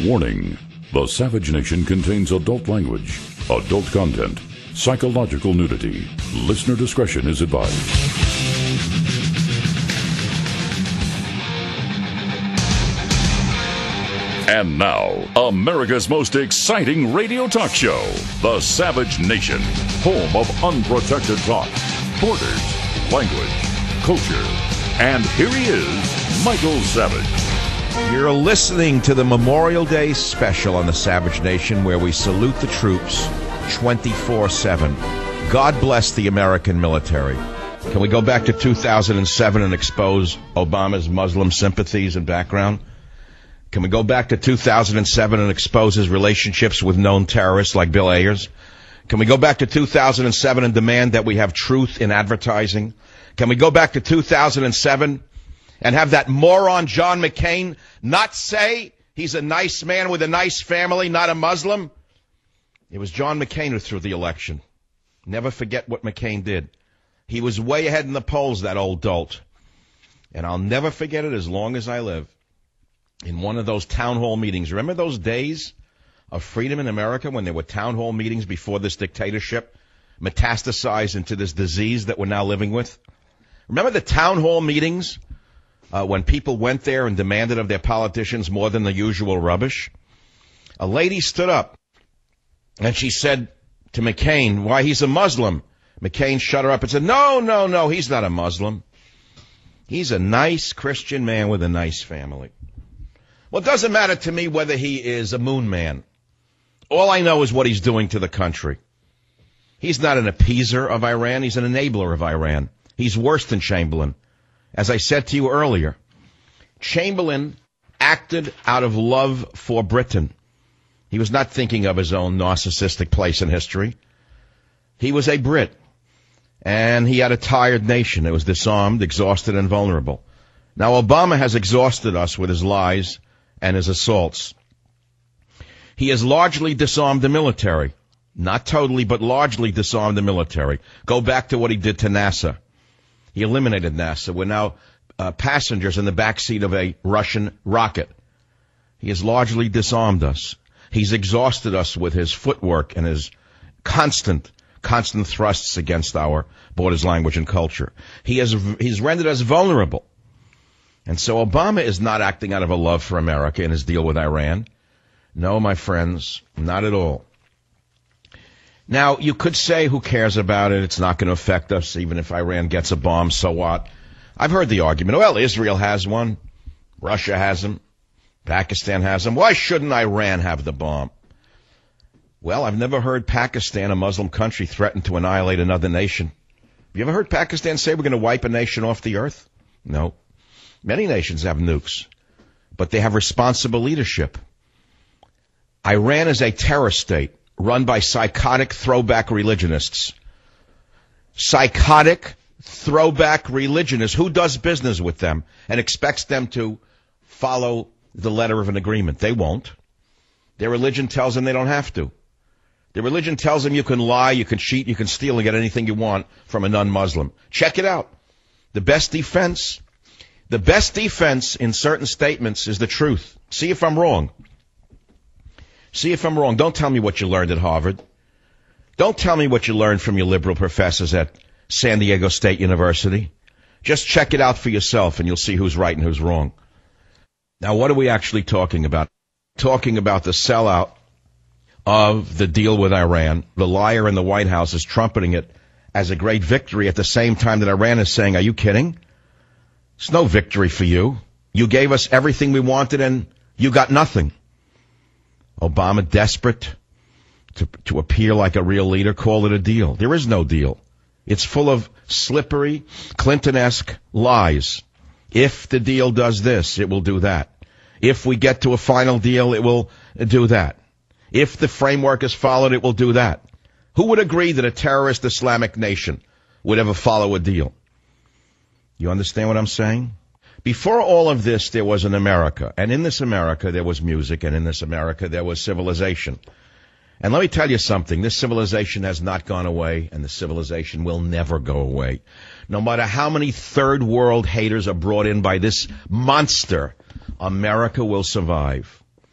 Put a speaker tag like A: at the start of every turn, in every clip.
A: Warning: the Savage Nation contains adult language, adult content, psychological nudity. Listener discretion is advised. And now, America's most exciting radio talk show, The Savage Nation, home of unprotected talk, borders, language, culture. And here he is, Michael Savage.
B: You're listening to the Memorial Day special on the Savage Nation, where we salute the troops 24/7. God bless the American military. Can we go back to 2007 and expose Obama's Muslim sympathies and background? Can we go back to 2007 and expose his relationships with known terrorists like Bill Ayers? Can we go back to 2007 and demand that we have truth in advertising? Can we go back to 2007 and have that moron John McCain not say he's a nice man with a nice family, not a Muslim? It was John McCain who threw the election. Never forget what McCain did. He was way ahead in the polls, that old dolt. And I'll never forget it as long as I live. In one of those town hall meetings, remember those days of freedom in America when there were town hall meetings before this dictatorship metastasized into this disease that we're now living with? Remember the town hall meetings when people went there and demanded of their politicians more than the usual rubbish? A lady stood up and she said to McCain, why, he's a Muslim. McCain shut her up and said, no, he's not a Muslim. He's a nice Christian man with a nice family. Well, it doesn't matter to me whether he is a moon man. All I know is what he's doing to the country. He's not an appeaser of Iran. He's an enabler of Iran. He's worse than Chamberlain. As I said to you earlier, Chamberlain acted out of love for Britain. He was not thinking of his own narcissistic place in history. He was a Brit, and he had a tired nation. It was disarmed, exhausted, and vulnerable. Now, Obama has exhausted us with his lies and his assaults. He has largely disarmed the military. Not totally, but largely disarmed the military. Go back to what he did to NASA. He eliminated NASA. We're now passengers in the backseat of a Russian rocket. He has largely disarmed us. He's exhausted us with his footwork and his constant thrusts against our borders, language, and culture. He's rendered us vulnerable. And so Obama is not acting out of a love for America in his deal with Iran. No, my friends, not at all. Now, you could say, who cares about it? It's not going to affect us. Even if Iran gets a bomb, so what? I've heard the argument, well, Israel has one. Russia has them. Pakistan has them. Why shouldn't Iran have the bomb? Well, I've never heard Pakistan, a Muslim country, threaten to annihilate another nation. Have you ever heard Pakistan say we're going to wipe a nation off the earth? No. Many nations have nukes, but they have responsible leadership. Iran is a terror state run by psychotic throwback religionists. Psychotic throwback religionists. Who does business with them and expects them to follow the letter of an agreement? They won't. Their religion tells them they don't have to. Their religion tells them you can lie, you can cheat, you can steal and get anything you want from a non-Muslim. Check it out. The best defense in certain statements is the truth. See if I'm wrong. See if I'm wrong. Don't tell me what you learned at Harvard. Don't tell me what you learned from your liberal professors at San Diego State University. Just check it out for yourself and you'll see who's right and who's wrong. Now, what are we actually talking about? Talking about the sellout of the deal with Iran. The liar in the White House is trumpeting it as a great victory at the same time that Iran is saying, are you kidding? It's no victory for you. You gave us everything we wanted and you got nothing. Obama, desperate to appear like a real leader, called it a deal. There is no deal. It's full of slippery, Clinton-esque lies. If the deal does this, it will do that. If we get to a final deal, it will do that. If the framework is followed, it will do that. Who would agree that a terrorist Islamic nation would ever follow a deal? You understand what I'm saying? Before all of this, there was an America. And in this America, there was music. And in this America, there was civilization. And let me tell you something. This civilization has not gone away, and the civilization will never go away. No matter how many third world haters are brought in by this monster, America will survive.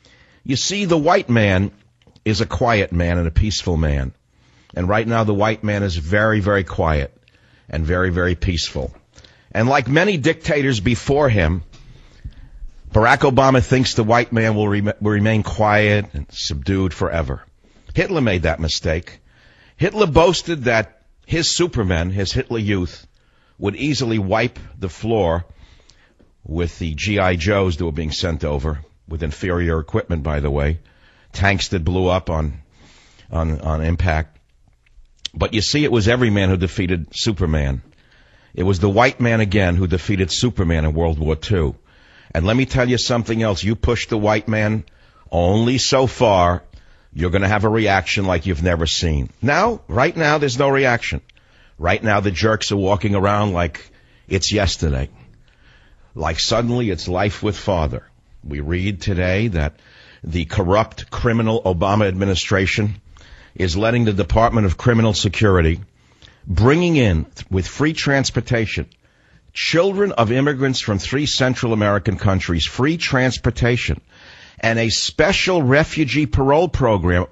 B: You see, the white man is a quiet man and a peaceful man. And right now the white man is very, very quiet and very, very peaceful. And like many dictators before him, Barack Obama thinks the white man will remain quiet and subdued forever. Hitler made that mistake. Hitler boasted that his supermen, his Hitler Youth, would easily wipe the floor with the G.I. Joes that were being sent over, with inferior equipment, by the way, tanks that blew up on impact. But you see, it was every man who defeated Superman. It was the white man again who defeated Superman in World War II. And let me tell you something else. You push the white man only so far, you're going to have a reaction like you've never seen. Now, right now, there's no reaction. Right now, the jerks are walking around like it's yesterday. Like suddenly it's life with father. We read today that the corrupt, criminal Obama administration is letting the Department of Criminal Security bringing in, with free transportation, children of immigrants from 3 Central American countries, free transportation, and a special refugee parole program,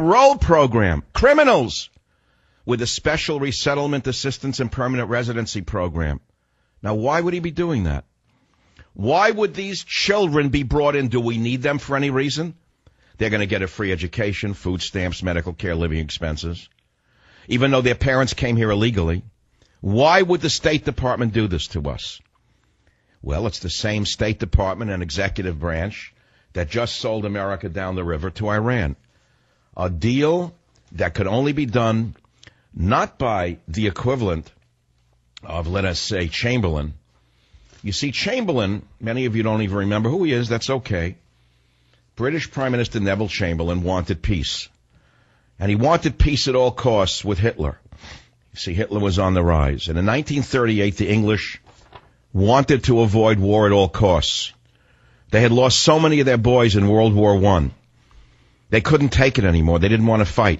B: criminals, with a special resettlement assistance and permanent residency program. Now, why would he be doing that? Why would these children be brought in? Do we need them for any reason? They're going to get a free education, food stamps, medical care, living expenses, even though their parents came here illegally. Why would the State Department do this to us? Well, it's the same State Department and executive branch that just sold America down the river to Iran. A deal that could only be done not by the equivalent of, let us say, Chamberlain. You see, Chamberlain, many of you don't even remember who he is. That's okay. British Prime Minister Neville Chamberlain wanted peace. And he wanted peace at all costs with Hitler. You see, Hitler was on the rise. And in 1938, the English wanted to avoid war at all costs. They had lost so many of their boys in World War I. They couldn't take it anymore. They didn't want to fight.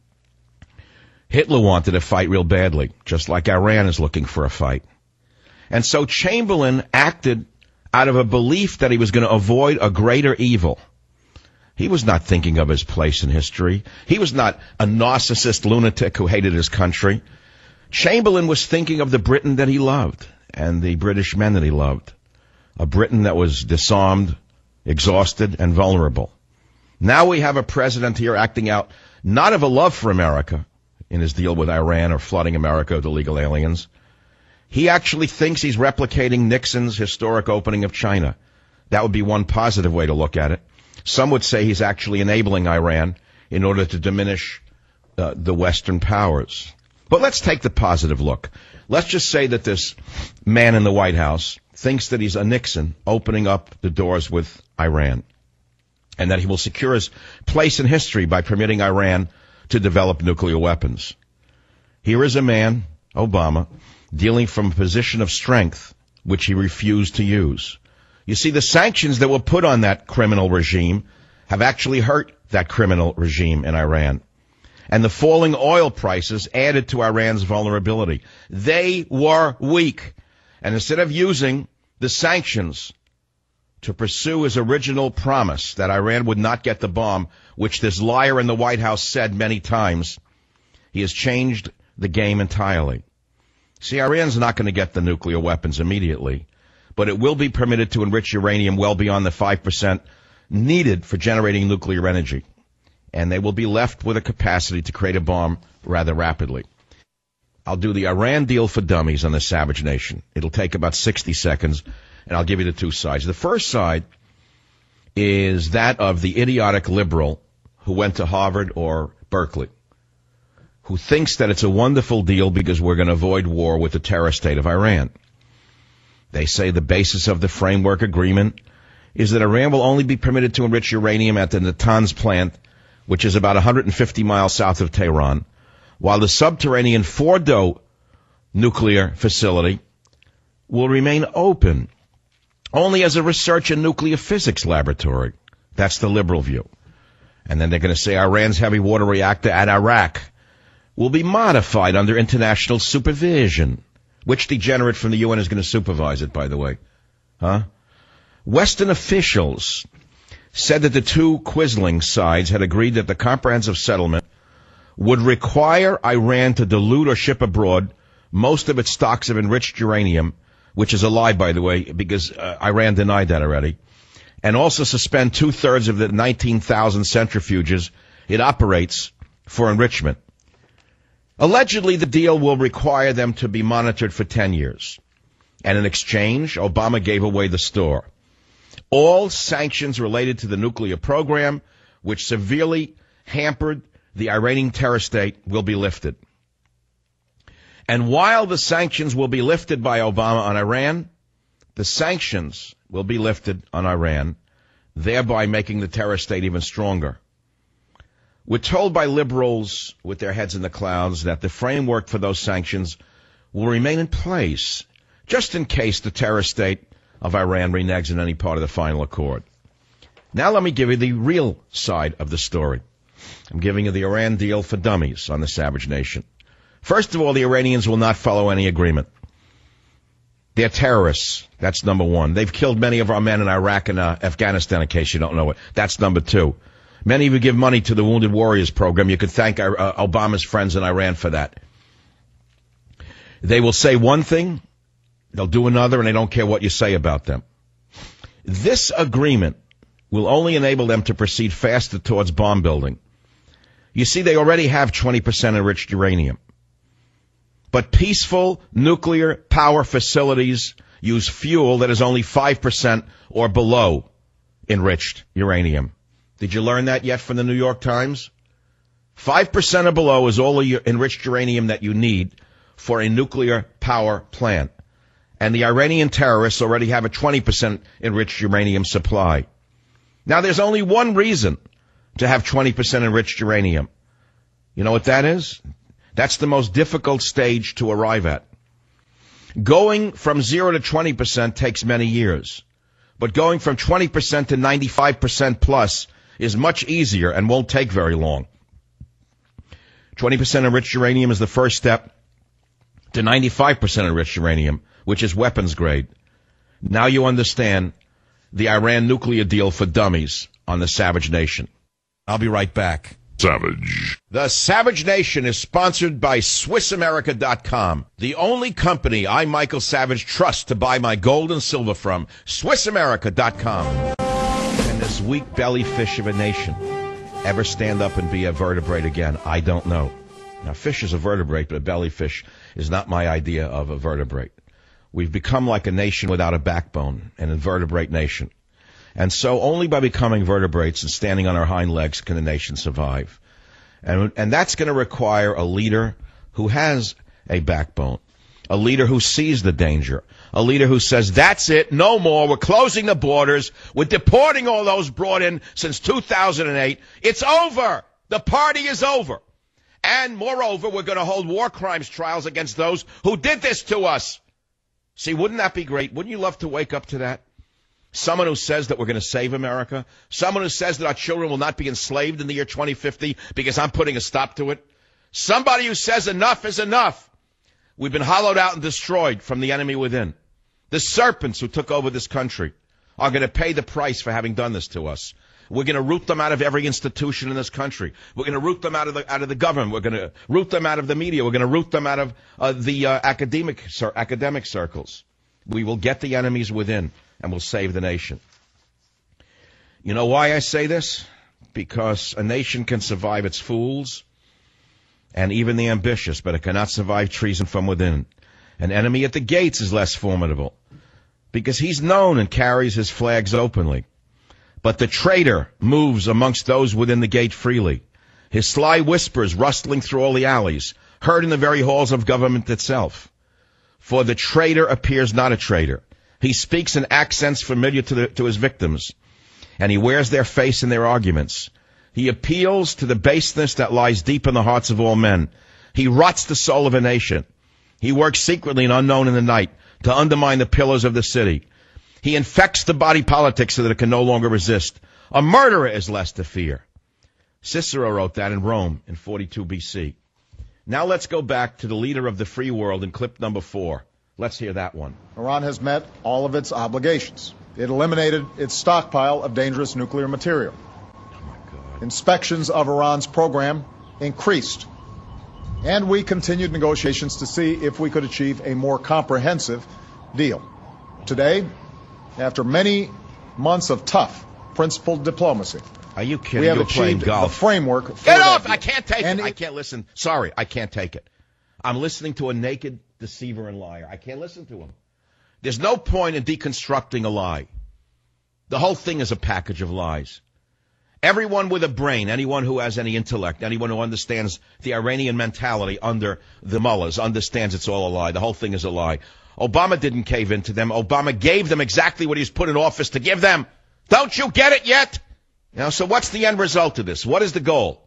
B: Hitler wanted to fight real badly, just like Iran is looking for a fight. And so Chamberlain acted out of a belief that he was going to avoid a greater evil. He was not thinking of his place in history. He was not a narcissist lunatic who hated his country. Chamberlain was thinking of the Britain that he loved and the British men that he loved. A Britain that was disarmed, exhausted, and vulnerable. Now we have a president here acting out not of a love for America in his deal with Iran or flooding America with illegal aliens. He actually thinks he's replicating Nixon's historic opening of China. That would be one positive way to look at it. Some would say he's actually enabling Iran in order to diminish the Western powers. But let's take the positive look. Let's just say that this man in the White House thinks that he's a Nixon opening up the doors with Iran, and that he will secure his place in history by permitting Iran to develop nuclear weapons. Here is a man, Obama, dealing from a position of strength, which he refused to use. You see, the sanctions that were put on that criminal regime have actually hurt that criminal regime in Iran. And the falling oil prices added to Iran's vulnerability. They were weak. And instead of using the sanctions to pursue his original promise that Iran would not get the bomb, which this liar in the White House said many times, he has changed the game entirely. See, Iran's not going to get the nuclear weapons immediately, but it will be permitted to enrich uranium well beyond the 5% needed for generating nuclear energy. And they will be left with a capacity to create a bomb rather rapidly. I'll do the Iran deal for dummies on the Savage Nation. It'll take about 60 seconds, and I'll give you the two sides. The first side is that of the idiotic liberal who went to Harvard or Berkeley, who thinks that it's a wonderful deal because we're going to avoid war with the terror state of Iran. They say the basis of the framework agreement is that Iran will only be permitted to enrich uranium at the Natanz plant, which is about 150 miles south of Tehran, while the subterranean Fordo nuclear facility will remain open only as a research and nuclear physics laboratory. That's the liberal view. And then they're going to say Iran's heavy water reactor at Iraq will be modified under international supervision. Which degenerate from the UN is going to supervise it, by the way? Huh? Western officials said that the two quisling sides had agreed that the comprehensive settlement would require Iran to dilute or ship abroad most of its stocks of enriched uranium, which is a lie, by the way, because Iran denied that already, and also suspend 2/3 of the 19,000 centrifuges it operates for enrichment. Allegedly, the deal will require them to be monitored for 10 years. And in exchange, Obama gave away the store. All sanctions related to the nuclear program, which severely hampered the Iranian terror state, will be lifted. And while the sanctions will be lifted by Obama on Iran, the sanctions will be lifted on Iran, thereby making the terror state even stronger. We're told by liberals with their heads in the clouds that the framework for those sanctions will remain in place, just in case the terror state of Iran reneges in any part of the final accord. Now let me give you the real side of the story. I'm giving you the Iran deal for dummies on the Savage Nation. First of all, the Iranians will not follow any agreement. They're terrorists. That's number one. They've killed many of our men in Iraq and Afghanistan, in case you don't know it. That's number two. Many of you give money to the Wounded Warriors program. You could thank Obama's friends in Iran for that. They will say one thing, they'll do another, and they don't care what you say about them. This agreement will only enable them to proceed faster towards bomb building. You see, they already have 20% enriched uranium. But peaceful nuclear power facilities use fuel that is only 5% or below enriched uranium. Did you learn that yet from the New York Times? 5% or below is all the enriched uranium that you need for a nuclear power plant. And the Iranian terrorists already have a 20% enriched uranium supply. Now, there's only one reason to have 20% enriched uranium. You know what that is? That's the most difficult stage to arrive at. Going from 0 to 20% takes many years. But going from 20% to 95% plus is much easier and won't take very long. 20% enriched uranium is the first step to 95% enriched uranium, which is weapons grade. Now you understand the Iran nuclear deal for dummies on the Savage Nation. I'll be right back.
A: Savage.
B: The Savage Nation is sponsored by SwissAmerica.com, the only company I, Michael Savage, trust to buy my gold and silver from. SwissAmerica.com. Can this weak belly fish of a nation ever stand up and be a vertebrate again? I don't know. Now, fish is a vertebrate, but a belly fish is not my idea of a vertebrate. We've become like a nation without a backbone, an invertebrate nation. And so only by becoming vertebrates and standing on our hind legs can the nation survive. And that's going to require a leader who has a backbone, a leader who sees the danger, a leader who says, that's it, no more, we're closing the borders, we're deporting all those brought in since 2008. It's over. The party is over. And moreover, we're going to hold war crimes trials against those who did this to us. See, wouldn't that be great? Wouldn't you love to wake up to that? Someone who says that we're going to save America. Someone who says that our children will not be enslaved in the year 2050 because I'm putting a stop to it. Somebody who says enough is enough. We've been hollowed out and destroyed from the enemy within. The serpents who took over this country are going to pay the price for having done this to us. We're going to root them out of every institution in this country. We're going to root them out of the government. We're going to root them out of the media. We're going to root them out of the academic circles. We will get the enemies within, and we'll save the nation. You know why I say this? Because a nation can survive its fools and even the ambitious, but it cannot survive treason from within. An enemy at the gates is less formidable because he's known and carries his flags openly. But the traitor moves amongst those within the gate freely. His sly whispers rustling through all the alleys, heard in the very halls of government itself. For the traitor appears not a traitor. He speaks in accents familiar to his victims, and he wears their face in their arguments. He appeals to the baseness that lies deep in the hearts of all men. He rots the soul of a nation. He works secretly and unknown in the night to undermine the pillars of the city. He infects the body politic so that it can no longer resist. A murderer is less to fear. Cicero wrote that in Rome in 42 BC. Now let's go back to the leader of the free world in clip number 4. Let's hear that one.
C: Iran has met all of its obligations. It eliminated its stockpile of dangerous nuclear material. Inspections of Iran's program increased, and we continued negotiations to see if we could achieve a more comprehensive deal. Today, after many months of tough, principled diplomacy,
B: are you kidding?
C: we have
B: You're playing
C: achieved
B: golf.
C: the framework for
B: Get
C: that
B: off!
C: deal.
B: I can't take
C: And
B: it. I can't listen. Sorry, I can't take it. I'm listening to a naked deceiver and liar. I can't listen to him. There's no point in deconstructing a lie. The whole thing is a package of lies. Everyone with a brain, anyone who has any intellect, anyone who understands the Iranian mentality under the mullahs understands it's all a lie. The whole thing is a lie. Obama didn't cave into them. Obama gave them exactly what he was put in office to give them. Don't you get it yet? Now, so what's the end result of this? What is the goal?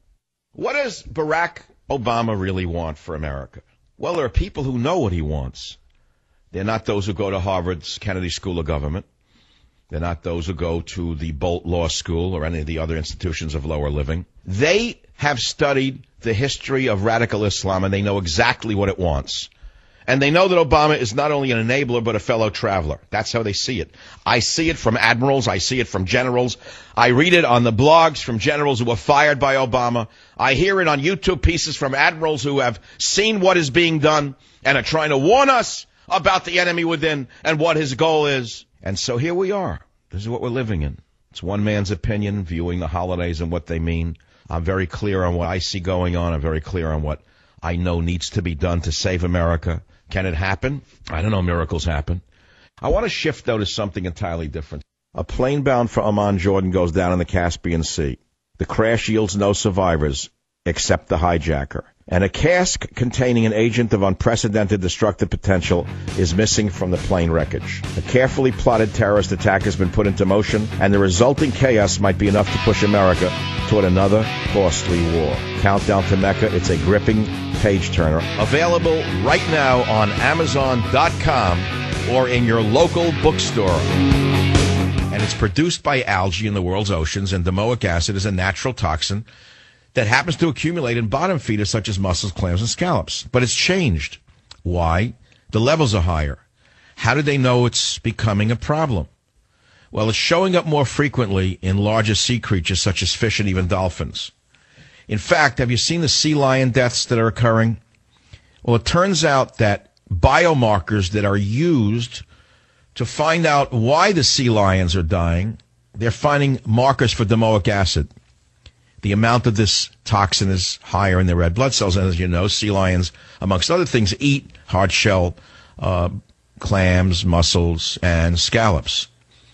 B: What does Barack Obama really want for America? Well, there are people who know what he wants. They're not those who go to Harvard's Kennedy School of Government. They're not those who go to the Bolt Law School or any of the other institutions of lower living. They have studied the history of radical Islam, and they know exactly what it wants. And they know that Obama is not only an enabler, but a fellow traveler. That's how they see it. I see it from admirals. I see it from generals. I read it on the blogs from generals who were fired by Obama. I hear it on YouTube pieces from admirals who have seen what is being done and are trying to warn us about the enemy within and what his goal is. And so here we are. This is what we're living in. It's one man's opinion, viewing the holidays and what they mean. I'm very clear on what I see going on. I'm very clear on what I know needs to be done to save America. Can it happen? I don't know. Miracles happen. I want to shift, though, to something entirely different. A plane bound for Amman, Jordan, goes down in the Caspian Sea. The crash yields no survivors except the hijacker. And a cask containing an agent of unprecedented destructive potential is missing from the plane wreckage. A carefully plotted terrorist attack has been put into motion, and the resulting chaos might be enough to push America toward another costly war. Countdown to Mecca, it's a gripping page-turner. Available right now on Amazon.com or in your local bookstore. And it's produced by algae in the world's oceans, and domoic acid is a natural toxin that happens to accumulate in bottom feeders such as mussels, clams, and scallops. But it's changed. Why? The levels are higher. How did they know it's becoming a problem? Well, it's showing up more frequently in larger sea creatures such as fish and even dolphins. In fact, have you seen the sea lion deaths that are occurring? Well, it turns out that biomarkers that are used to find out why the sea lions are dying, they're finding markers for domoic acid. The amount of this toxin is higher in their red blood cells. And as you know, sea lions, amongst other things, eat hard shell clams, mussels, and scallops.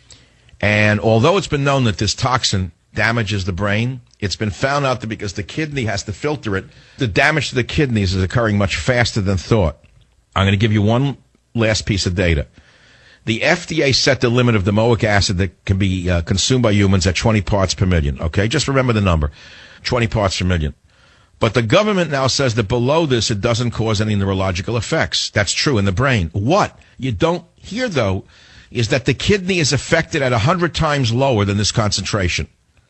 B: And although it's been known that this toxin damages the brain, it's been found out that because the kidney has to filter it, the damage to the kidneys is occurring much faster than thought. I'm going to give you one last piece of data. The FDA set the limit of domoic acid that can be consumed by humans at 20 parts per million. Okay, just remember the number, 20 parts per million. But the government now says that below this, it doesn't cause any neurological effects. That's true in the brain. What you don't hear, though, is that the kidney is affected at 100 times lower than this concentration.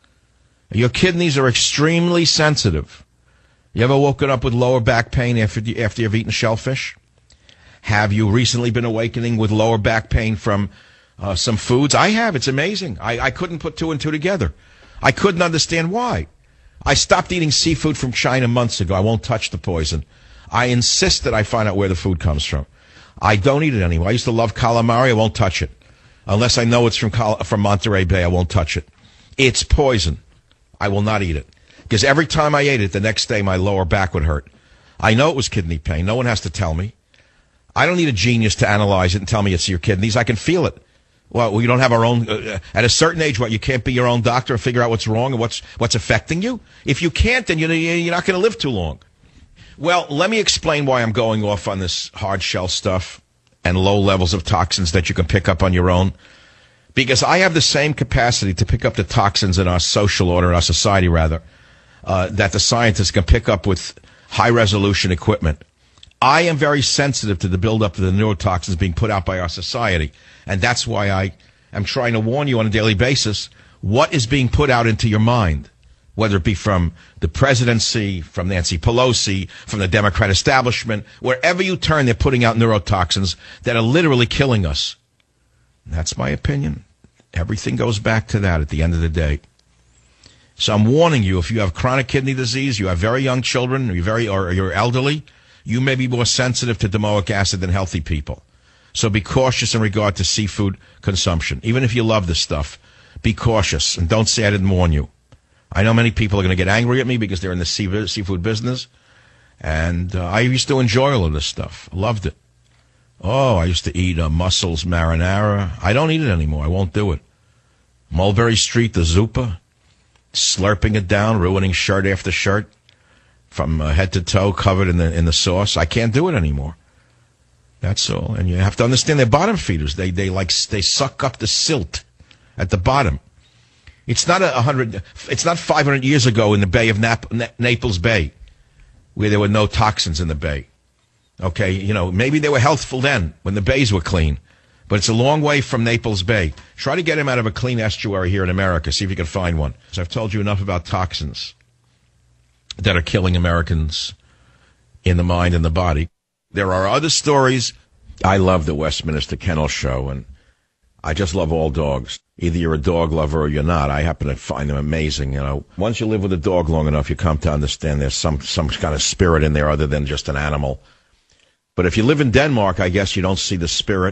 B: Your kidneys are extremely sensitive. You ever woken up with lower back pain after you've eaten shellfish? Have you recently been awakening with lower back pain from some foods? I have. It's amazing. I couldn't put two and two together. I couldn't understand why. I stopped eating seafood from China months ago. I won't touch the poison. I insist that I find out where the food comes from. I don't eat it anymore. I used to love calamari. I won't touch it. Unless I know it's from Monterey Bay, I won't touch it. It's poison. I will not eat it. Because every time I ate it, the next day my lower back would hurt. I know it was kidney pain. No one has to tell me. I don't need a genius to analyze it and tell me it's your kidneys. I can feel it. Well, we don't have our own, at a certain age, you can't be your own doctor and figure out what's wrong and what's affecting you? If you can't, then you're not going to live too long. Well, let me explain why I'm going off on this hard shell stuff and low levels of toxins that you can pick up on your own. Because I have the same capacity to pick up the toxins in our social order, in our society rather, that the scientists can pick up with high-resolution equipment. I am very sensitive to the buildup of the neurotoxins being put out by our society. And that's why I am trying to warn you on a daily basis what is being put out into your mind, whether it be from the presidency, from Nancy Pelosi, from the Democrat establishment. Wherever you turn, they're putting out neurotoxins that are literally killing us. That's my opinion. Everything goes back to that at the end of the day. So I'm warning you, if you have chronic kidney disease, you have very young children, or you're elderly, you may be more sensitive to domoic acid than healthy people. So be cautious in regard to seafood consumption. Even if you love this stuff, be cautious and don't say I didn't warn you. I know many people are going to get angry at me because they're in the seafood business, and I used to enjoy all of this stuff. I loved it. Oh, I used to eat mussels marinara. I don't eat it anymore. I won't do it. Mulberry Street, the Zupa, slurping it down, ruining shirt after shirt from head to toe, covered in the sauce. I can't do it anymore. That's all. And you have to understand they're bottom feeders. They suck up the silt at the bottom. It's not 500 years ago in the Bay of Naples Bay, where there were no toxins in the bay. Okay, you know, maybe they were healthful then when the bays were clean, but it's a long way from Naples Bay. Try to get him out of a clean estuary here in America. See if you can find one. So I've told you enough about toxins that are killing Americans in the mind and the body. There are other stories. I love the Westminster Kennel Show, and I just love all dogs. Either you're a dog lover or you're not. I happen to find them amazing. You know, once you live with a dog long enough, you come to understand there's some kind of spirit in there other than just an animal. But if you live in Denmark, I guess you don't see the spirit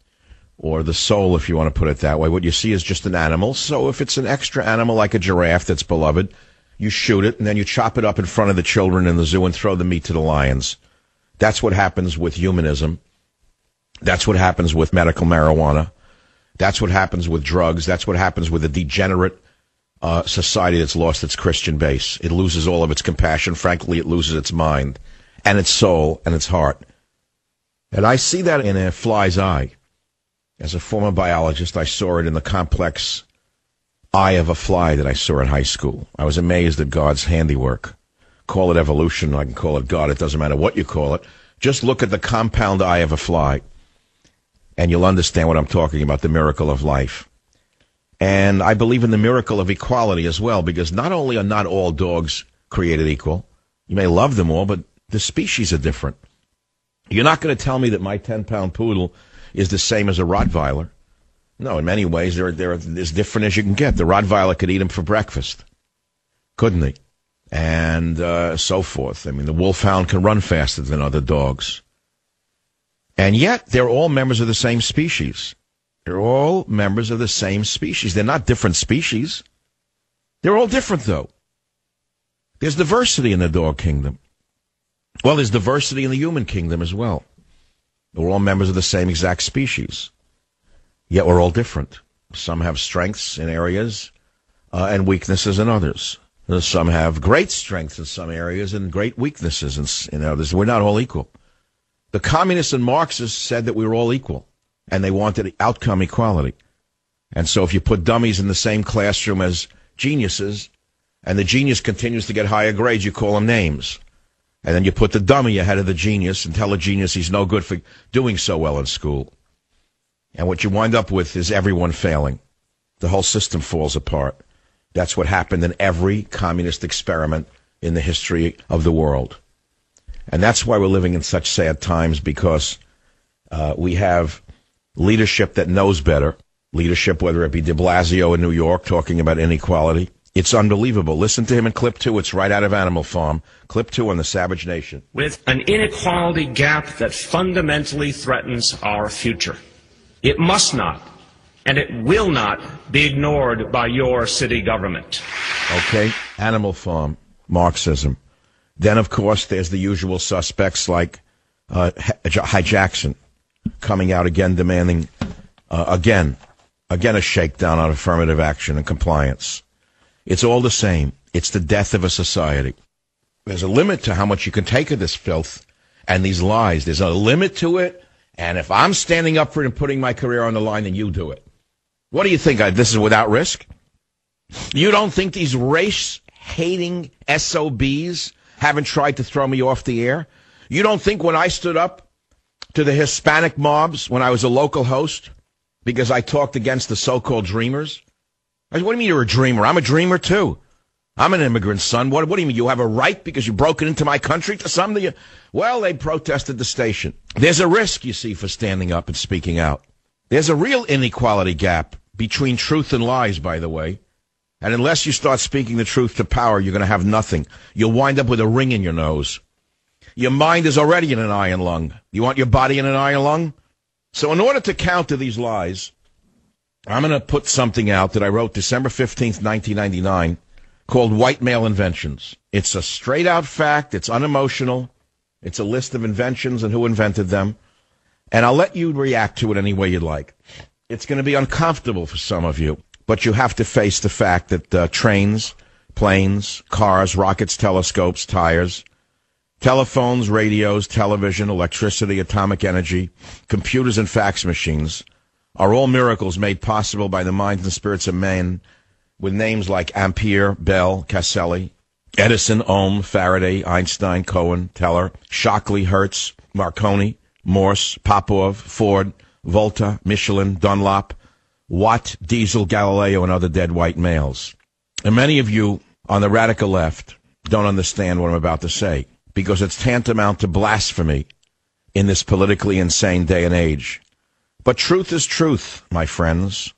B: or the soul, if you want to put it that way. What you see is just an animal. So if it's an extra animal like a giraffe that's beloved, you shoot it and then you chop it up in front of the children in the zoo and throw the meat to the lions. That's what happens with humanism. That's what happens with medical marijuana. That's what happens with drugs. That's what happens with a degenerate society that's lost its Christian base. It loses all of its compassion. Frankly, it loses its mind and its soul and its heart. And I see that in a fly's eye. As a former biologist, I saw it in the complex eye of a fly that I saw in high school. I was amazed at God's handiwork. Call it evolution, I can call it God. It doesn't matter what you call it. Just look at the compound eye of a fly, and you'll understand what I'm talking about, the miracle of life. And I believe in the miracle of equality as well, because not only are not all dogs created equal, you may love them all, but the species are different. You're not going to tell me that my 10-pound poodle is the same as a Rottweiler. No, in many ways, they're as different as you can get. The Rottweiler could eat him for breakfast, couldn't he? And so forth. I mean, the wolfhound can run faster than other dogs. And yet, they're all members of the same species. They're all members of the same species. They're not different species. They're all different, though. There's diversity in the dog kingdom. Well, there's diversity in the human kingdom as well. We're all members of the same exact species. Yet we're all different. Some have strengths in areas and weaknesses in others. Some have great strengths in some areas and great weaknesses in others. We're not all equal. The communists and Marxists said that we were all equal, and they wanted outcome equality. And so if you put dummies in the same classroom as geniuses, and the genius continues to get higher grades, you call them names. And then you put the dummy ahead of the genius and tell the genius he's no good for doing so well in school. And what you wind up with is everyone failing. The whole system falls apart. That's what happened in every communist experiment in the history of the world. And that's why we're living in such sad times, because we have leadership that knows better. Leadership, whether it be de Blasio in New York talking about inequality. It's unbelievable. Listen to him in clip 2. It's right out of Animal Farm. Clip 2 on the Savage Nation.
D: With an inequality gap that fundamentally threatens our future. It must not, and it will not be ignored by your city government.
B: Okay, Animal Farm, Marxism. Then, of course, there's the usual suspects like Hi Jackson coming out again, demanding again a shakedown on affirmative action and compliance. It's all the same. It's the death of a society. There's a limit to how much you can take of this filth and these lies. There's a limit to it, and if I'm standing up for it and putting my career on the line, then you do it. What do you think? This is without risk? You don't think these race-hating SOBs haven't tried to throw me off the air? You don't think when I stood up to the Hispanic mobs when I was a local host because I talked against the so-called dreamers? What do you mean you're a dreamer? I'm a dreamer, too. I'm an immigrant son. What do you mean? You have a right because you broke it into my country to some of you? Well, they protested the station. There's a risk, you see, for standing up and speaking out. There's a real inequality gap between truth and lies, by the way. And unless you start speaking the truth to power, you're going to have nothing. You'll wind up with a ring in your nose. Your mind is already in an iron lung. You want your body in an iron lung? So in order to counter these lies, I'm going to put something out that I wrote December 15th, 1999, called White Male Inventions. It's a straight-out fact. It's unemotional. It's a list of inventions and who invented them. And I'll let you react to it any way you'd like. It's going to be uncomfortable for some of you, but you have to face the fact that trains, planes, cars, rockets, telescopes, tires, telephones, radios, television, electricity, atomic energy, computers, and fax machines are all miracles made possible by the minds and spirits of men with names like Ampere, Bell, Caselli, Edison, Ohm, Faraday, Einstein, Cohen, Teller, Shockley, Hertz, Marconi, Morse, Popov, Ford, Volta, Michelin, Dunlop, Watt, Diesel, Galileo, and other dead white males. And many of you on the radical left don't understand what I'm about to say, because it's tantamount to blasphemy in this politically insane day and age. But truth is truth, my friends.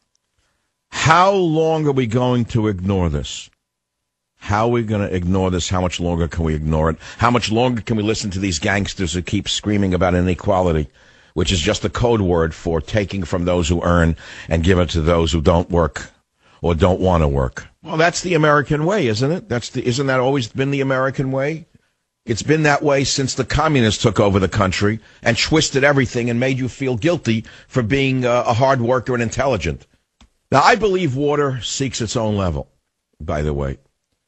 B: How long are we going to ignore this? How are we going to ignore this? How much longer can we ignore it? How much longer can we listen to these gangsters who keep screaming about inequality, which is just a code word for taking from those who earn and give it to those who don't work or don't want to work? Well, that's the American way, isn't it? Isn't that always been the American way? It's been that way since the communists took over the country and twisted everything and made you feel guilty for being a hard worker and intelligent. Now, I believe water seeks its own level, by the way.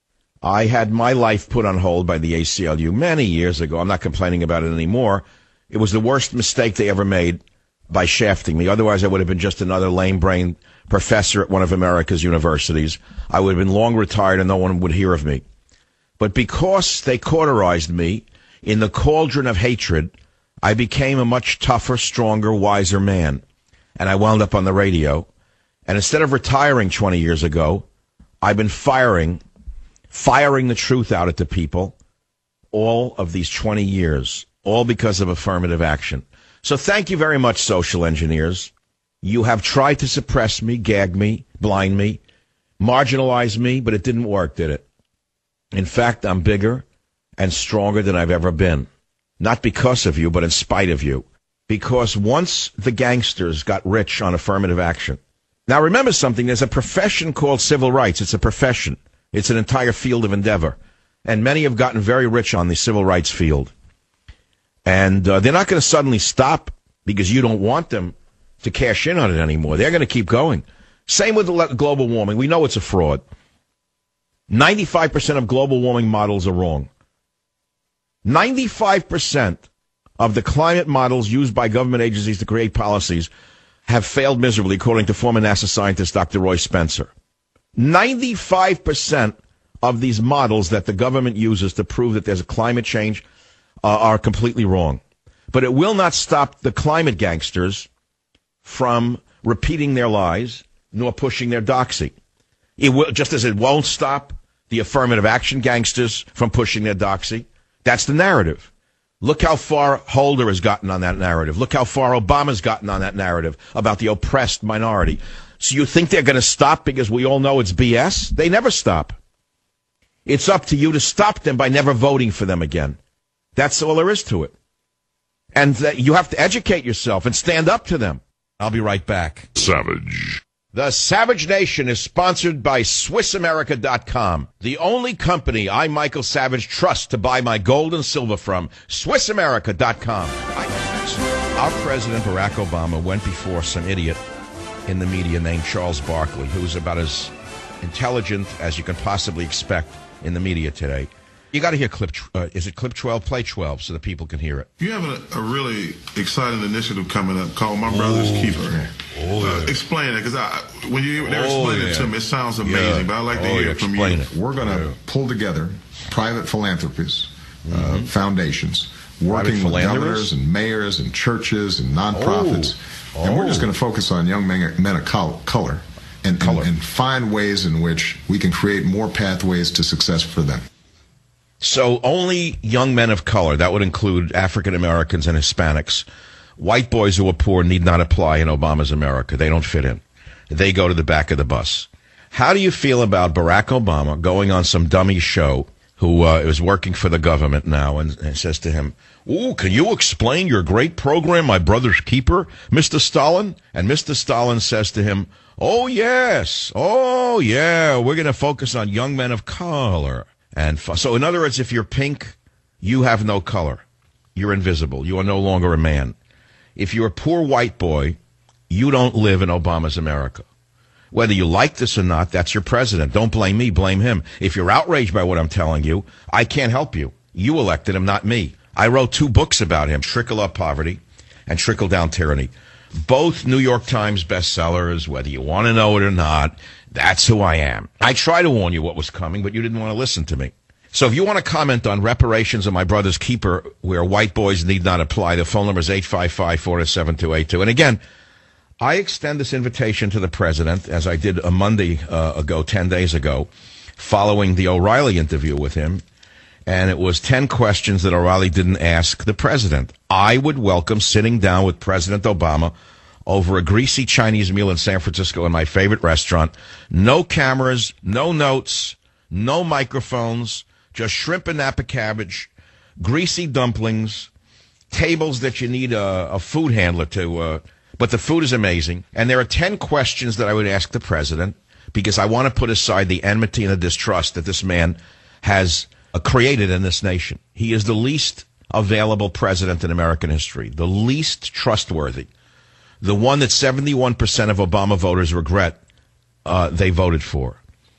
B: I had my life put on hold by the ACLU many years ago. I'm not complaining about it anymore. It was the worst mistake they ever made by shafting me. Otherwise, I would have been just another lame-brained professor at one of America's universities. I would have been long retired and no one would hear of me. But because they cauterized me in the cauldron of hatred, I became a much tougher, stronger, wiser man. And I wound up on the radio. And instead of retiring 20 years ago, I've been firing the truth out at the people all of these 20 years, all because of affirmative action. So thank you very much, social engineers. You have tried to suppress me, gag me, blind me, marginalize me, but it didn't work, did it? In fact, I'm bigger and stronger than I've ever been. Not because of you, but in spite of you. Because once the gangsters got rich on affirmative action. Now remember something, there's a profession called civil rights. It's a profession. It's an entire field of endeavor. And many have gotten very rich on the civil rights field. And they're not going to suddenly stop because you don't want them to cash in on it anymore. They're going to keep going. Same with global warming. We know it's a fraud. 95% of global warming models are wrong. 95% of the climate models used by government agencies to create policies have failed miserably, according to former NASA scientist Dr. Roy Spencer. 95% of these models that the government uses to prove that there's a climate change are completely wrong. But it will not stop the climate gangsters from repeating their lies nor pushing their doxy. It will, just as it won't stop the affirmative action gangsters from pushing their doxy. That's the narrative. Look how far Holder has gotten on that narrative. Look how far Obama's gotten on that narrative about the oppressed minority. So you think they're going to stop because we all know it's BS? They never stop. It's up to you to stop them by never voting for them again. That's all there is to it. And you have to educate yourself and stand up to them. I'll be right back.
A: Savage.
B: The Savage Nation is sponsored by SwissAmerica.com, the only company I, Michael Savage, trust to buy my gold and silver from. SwissAmerica.com. Our President Barack Obama went before some idiot in the media named Charles Barkley, who's about as intelligent as you can possibly expect in the media today. You got to hear clip. Is it clip 12? Play 12 so that people can hear it.
E: You have a really exciting initiative coming up called My Brother's Keeper. Explain it, because when they were explaining it to me, it sounds amazing, but I'd like to hear it from you.
F: We're going to pull together private philanthropies, foundations, working with governors and mayors and churches and nonprofits. And we're just going to focus on young men of color and find ways in which we can create more pathways to success for them.
B: So only young men of color, that would include African Americans and Hispanics, white boys who are poor need not apply in Obama's America. They don't fit in. They go to the back of the bus. How do you feel about Barack Obama going on some dummy show who is working for the government now and says to him, "Ooh, can you explain your great program, My Brother's Keeper, Mr. Stalin?" And Mr. Stalin says to him, "Oh, yes. Oh, yeah. We're going to focus on young men of color." And so, in other words, if you're pink, you have no color. You're invisible. You are no longer a man. If you're a poor white boy, you don't live in Obama's America. Whether you like this or not, that's your president. Don't blame me, blame him. If you're outraged by what I'm telling you, I can't help you. You elected him, not me. I wrote 2 books about him, Trickle Up Poverty and Trickle Down Tyranny. Both New York Times bestsellers, whether you want to know it or not. That's who I am. I tried to warn you what was coming, but you didn't want to listen to me. So if you want to comment on reparations of My Brother's Keeper, where white boys need not apply, the phone number is 855-47282. And again, I extend this invitation to the president, as I did a Monday ago, 10 days ago, following the O'Reilly interview with him. And it was 10 questions that O'Reilly didn't ask the president. I would welcome sitting down with President Obama over a greasy Chinese meal in San Francisco in my favorite restaurant. No cameras, no notes, no microphones, just shrimp and Napa cabbage, greasy dumplings, tables that you need a food handler to, but the food is amazing. And there are 10 questions that I would ask the president because I want to put aside the enmity and the distrust that this man has created in this nation. He is the least available president in American history, the least trustworthy, the one that 71% of Obama voters regret they voted for.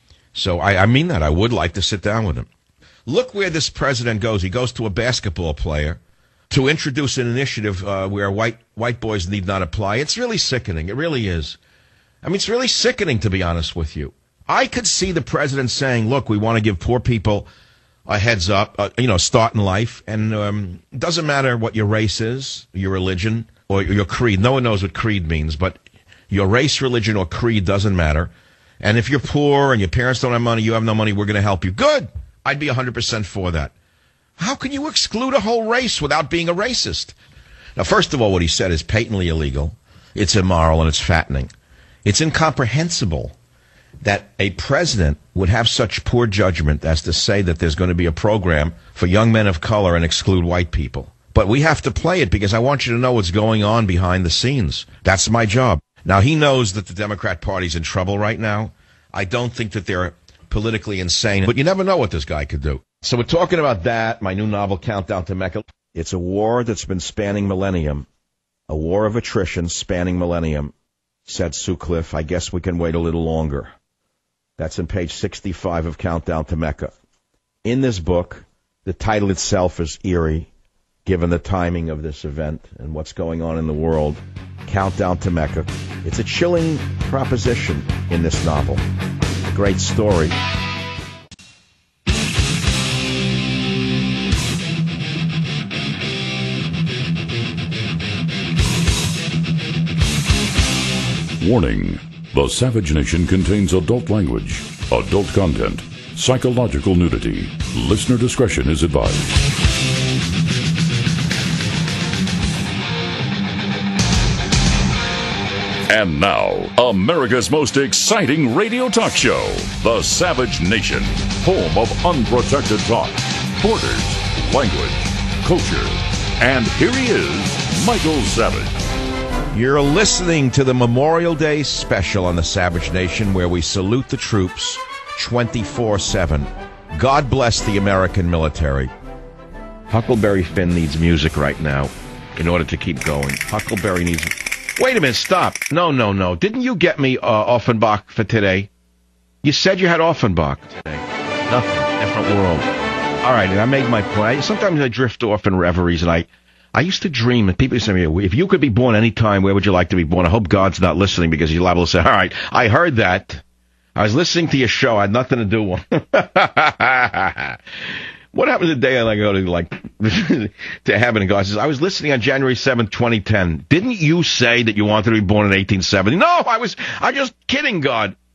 B: So I mean that. I would like to sit down with him. Look where this president goes. He goes to a basketball player to introduce an initiative where white boys need not apply. It's really sickening. It really is. I mean, it's really sickening, to be honest with you. I could see the president saying, look, we want to give poor people a heads up, start in life. And it doesn't matter what your race is, your religion, or your creed. No one knows what creed means, but your race, religion, or creed doesn't matter. And if you're poor and your parents don't have money, you have no money, we're going to help you. Good. I'd be 100% for that. How can you exclude a whole race without being a racist? Now, first of all, what he said is patently illegal. It's immoral and it's fattening. It's incomprehensible that a president would have such poor judgment as to say that there's going to be a program for young men of color and exclude white people. But we have to play it because I want you to know what's going on behind the scenes. That's my job. Now, he knows that the Democrat Party's in trouble right now. I don't think that they're politically insane, but you never know what this guy could do. So we're talking about that, my new novel, Countdown to Mecca. It's a war that's been spanning millennium, a war of attrition spanning millennium, said Sutcliffe. I guess we can wait a little longer. That's on page 65 of Countdown to Mecca. In this book, the title itself is eerie, given the timing of this event and what's going on in the world. Countdown to Mecca. It's a chilling proposition in this novel. A great story.
A: Warning. The Savage Nation contains adult language, adult content, psychological nudity. Listener discretion is advised. And now, America's most exciting radio talk show, The Savage Nation, home of unprotected talk, borders, language, culture. And here he is, Michael Savage.
B: You're listening to the Memorial Day special on the Savage Nation, where we salute the troops 24/7. God bless the American military. Huckleberry Finn needs music right now in order to keep going. Huckleberry needs... Wait a minute, stop. No. Didn't you get me Offenbach for today? You said you had Offenbach today. Nothing. Different world. All right, and I made my point. Sometimes I drift off in reveries, and I used to dream, and people used to say to me, if you could be born any time, where would you like to be born? I hope God's not listening because he's liable to say, all right, I heard that. I was listening to your show. I had nothing to do with it. What happened the day I go to to heaven and God says, I was listening on January 7th, 2010. Didn't you say that you wanted to be born in 1870? No, I was just kidding, God.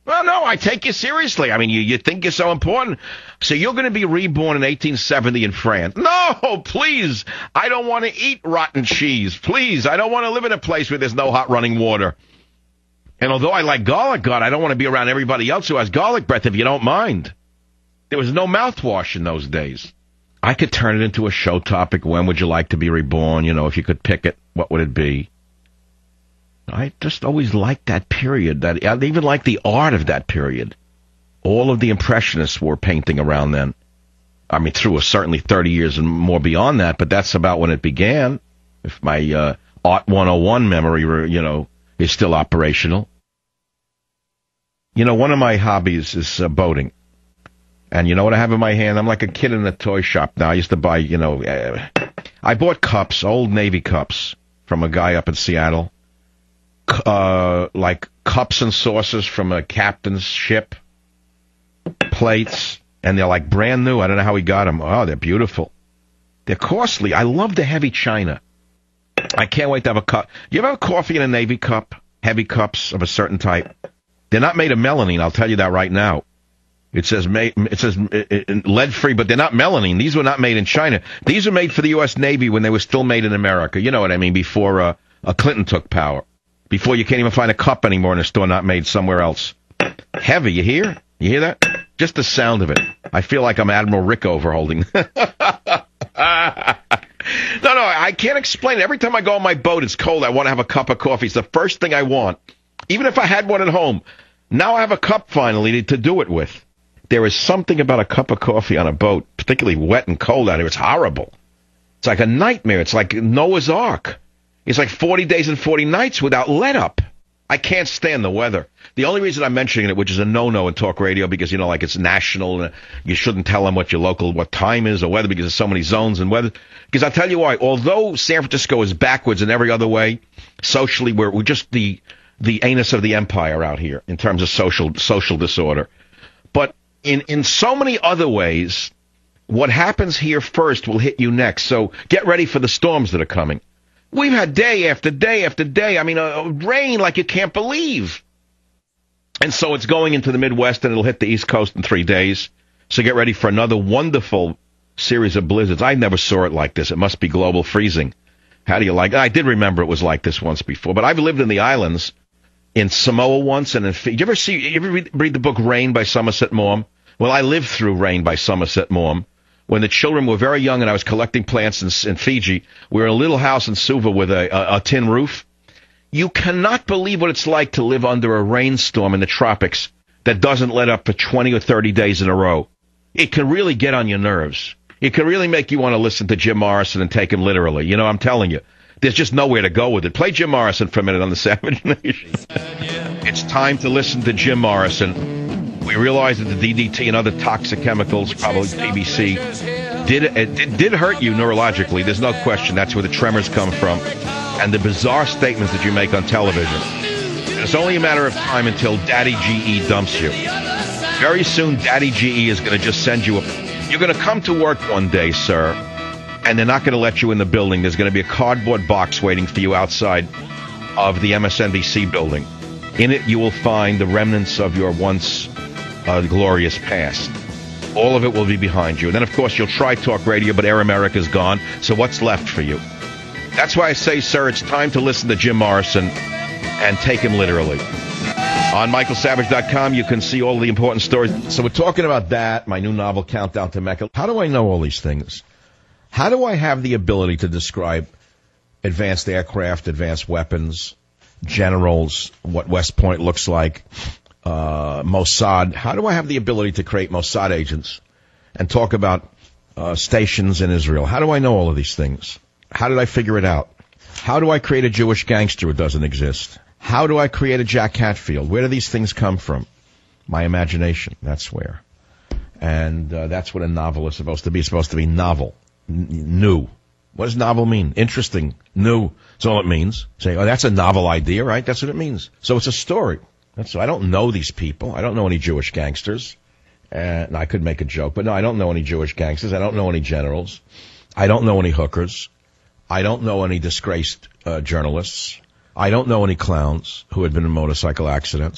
B: Well, no, I take you seriously. I mean, you think you're so important. So you're going to be reborn in 1870 in France. No, please. I don't want to eat rotten cheese. Please. I don't want to live in a place where there's no hot running water. And although I like garlic, God, I don't want to be around everybody else who has garlic breath, if you don't mind. There was no mouthwash in those days. I could turn it into a show topic. When would you like to be reborn? You know, if you could pick it, what would it be? I just always liked that period. I even like the art of that period. All of the Impressionists were painting around then. I mean, through certainly 30 years and more beyond that, but that's about when it began. If my Art 101 memory, is still operational. You know, one of my hobbies is boating. And you know what I have in my hand? I'm like a kid in a toy shop now. I used to buy, I bought cups, old Navy cups, from a guy up in Seattle. Like cups and saucers from a captain's ship. Plates. And they're like brand new. I don't know how he got them. Oh, they're beautiful. They're costly. I love the heavy china. I can't wait to have a cup. You ever have coffee in a Navy cup? Heavy cups of a certain type. They're not made of melamine, I'll tell you that right now. It says lead-free, but they're not melamine. These were not made in China. These were made for the U.S. Navy when they were still made in America. You know what I mean? Before Clinton took power. Before you can't even find a cup anymore in a store not made somewhere else. Heavy, you hear? You hear that? Just the sound of it. I feel like I'm Admiral Rickover holding. No, I can't explain it. Every time I go on my boat, it's cold. I want to have a cup of coffee. It's the first thing I want. Even if I had one at home. Now I have a cup finally to do it with. There is something about a cup of coffee on a boat, particularly wet and cold out here. It's horrible. It's like a nightmare. It's like Noah's Ark. It's like 40 days and 40 nights without let up. I can't stand the weather. The only reason I'm mentioning it, which is a no-no in talk radio, because, like it's national, and you shouldn't tell them what time is or weather, because there's so many zones and weather. Because I'll tell you why. Although San Francisco is backwards in every other way, socially, we're just the anus of the empire out here in terms of social disorder. But in so many other ways, what happens here first will hit you next. So get ready for the storms that are coming. We've had day after day after day. I mean, rain like you can't believe. And so it's going into the Midwest, and it'll hit the East Coast in 3 days. So get ready for another wonderful series of blizzards. I never saw it like this. It must be global freezing. How do you like it? I did remember it was like this once before. But I've lived in the islands, in Samoa once, and in Fiji. You ever read the book Rain by Somerset Maugham? Well, I lived through Rain by Somerset Maugham. When the children were very young and I was collecting plants in Fiji, we were in a little house in Suva with a tin roof. You cannot believe what it's like to live under a rainstorm in the tropics that doesn't let up for 20 or 30 days in a row. It can really get on your nerves. It can really make you want to listen to Jim Morrison and take him literally. I'm telling you. There's just nowhere to go with it. Play Jim Morrison for a minute on the Savage Nation. It's time to listen to Jim Morrison. We realize that the DDT and other toxic chemicals, probably PVC, did hurt you neurologically. There's no question. That's where the tremors come from. And the bizarre statements that you make on television. And it's only a matter of time until Daddy GE dumps you. Very soon, Daddy GE is going to just send you You're going to come to work one day, sir, and they're not going to let you in the building. There's going to be a cardboard box waiting for you outside of the MSNBC building. In it, you will find the remnants of your once glorious past. All of it will be behind you. And then, of course, you'll try talk radio, but Air America's gone. So what's left for you? That's why I say, sir, it's time to listen to Jim Morrison and take him literally. On michaelsavage.com, you can see all the important stories. So we're talking about that, my new novel, Countdown to Mecca. How do I know all these things? How do I have the ability to describe advanced aircraft, advanced weapons, generals, what West Point looks like, Mossad? How do I have the ability to create Mossad agents and talk about stations in Israel? How do I know all of these things? How did I figure it out? How do I create a Jewish gangster who doesn't exist? How do I create a Jack Hatfield? Where do these things come from? My imagination, that's where. And that's what a novel is supposed to be. It's supposed to be novel, new. What does novel mean? Interesting, new. That's all it means. Say, that's a novel idea, right? That's what it means. So it's a story. I don't know these people. I don't know any Jewish gangsters. And I could make a joke, but no, I don't know any Jewish gangsters. I don't know any generals. I don't know any hookers. I don't know any disgraced journalists. I don't know any clowns who had been in motorcycle accidents.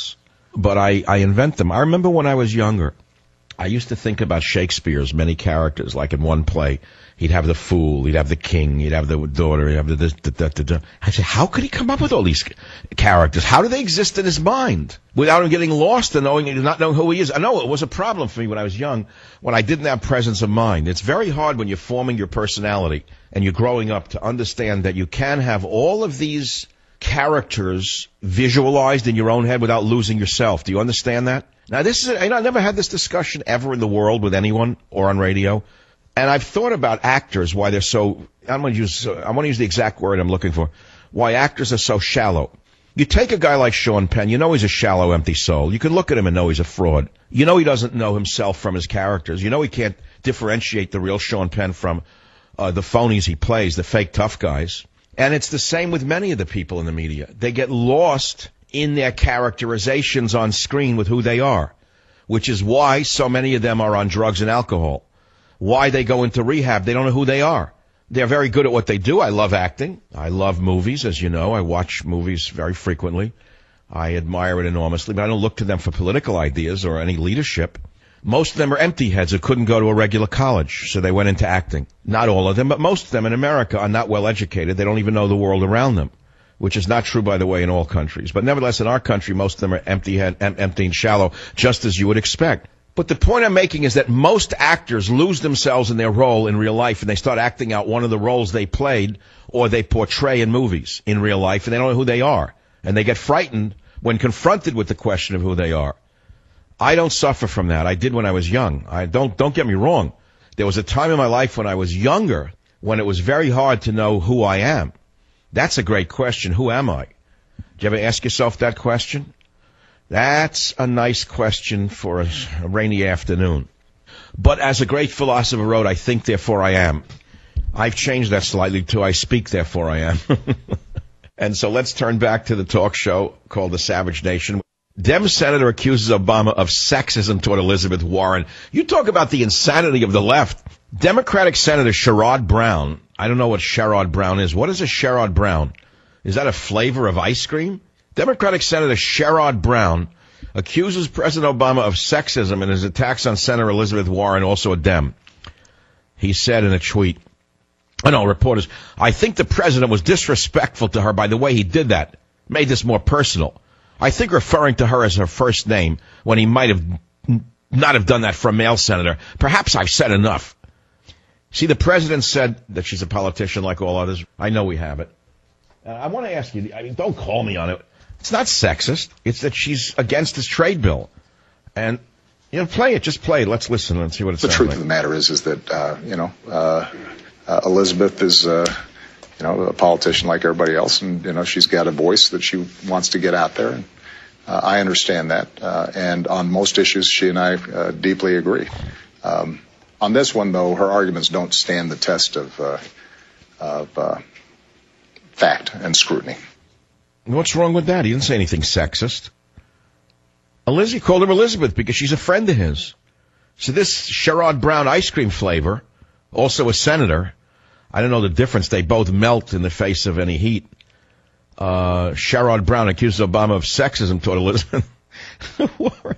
B: but I invent them. I remember when I was younger, I used to think about Shakespeare's many characters, like in one play. He'd have the fool, he'd have the king, he'd have the daughter, he'd have the this, the. I said, how could he come up with all these characters? How do they exist in his mind without him getting lost and not knowing who he is? I know it was a problem for me when I was young, when I didn't have presence of mind. It's very hard when you're forming your personality and you're growing up to understand that you can have all of these characters visualized in your own head without losing yourself. Do you understand that? Now, I never had this discussion ever in the world with anyone or on radio. And I've thought about actors, why they're so, I want to use the exact word I'm looking for, why actors are so shallow. You take a guy like Sean Penn, you know he's a shallow, empty soul. You can look at him and know he's a fraud. You know he doesn't know himself from his characters. You know he can't differentiate the real Sean Penn from the phonies he plays, the fake tough guys. And it's the same with many of the people in the media. They get lost in their characterizations on screen with who they are, which is why so many of them are on drugs and alcohol. Why they go into rehab, they don't know who they are. They're very good at what they do. I love acting. I love movies, as you know. I watch movies very frequently. I admire it enormously, but I don't look to them for political ideas or any leadership. Most of them are empty heads who couldn't go to a regular college, so they went into acting. Not all of them, but most of them in America are not well educated. They don't even know the world around them, which is not true, by the way, in all countries. But nevertheless, in our country, most of them are empty and shallow, just as you would expect. But the point I'm making is that most actors lose themselves in their role in real life, and they start acting out one of the roles they played or they portray in movies in real life, and they don't know who they are. And they get frightened when confronted with the question of who they are. I don't suffer from that. I did when I was young. Don't get me wrong. There was a time in my life when I was younger when it was very hard to know who I am. That's a great question. Who am I? Did you ever ask yourself that question? That's a nice question for a rainy afternoon. But as a great philosopher wrote, I think, therefore I am. I've changed that slightly to I speak, therefore I am. And so let's turn back to the talk show called The Savage Nation. Dem senator accuses Obama of sexism toward Elizabeth Warren. You talk about the insanity of the left. Democratic Senator Sherrod Brown. I don't know what Sherrod Brown is. What is a Sherrod Brown? Is that a flavor of ice cream? Democratic Senator Sherrod Brown accuses President Obama of sexism in his attacks on Senator Elizabeth Warren, also a Dem. He said in a tweet, reporters, I think the president was disrespectful to her by the way he did that. Made this more personal. I think referring to her as her first name when he might have not have done that for a male senator. Perhaps I've said enough. See, the president said that she's a politician like all others. I know we have it. I want to ask you, don't call me on it. It's not sexist. It's that she's against this trade bill. And, play it. Just play it. Let's listen and see what it sounds like.
G: The truth of the matter is that, Elizabeth is, a politician like everybody else. And, she's got a voice that she wants to get out there. And I understand that. And on most issues, she and I deeply agree. On this one, though, her arguments don't stand the test of fact and scrutiny.
B: What's wrong with that? He didn't say anything sexist. He called her Elizabeth because she's a friend of his. So this Sherrod Brown ice cream flavor, also a senator, I don't know the difference. They both melt in the face of any heat. Sherrod Brown accuses Obama of sexism toward Elizabeth Warren.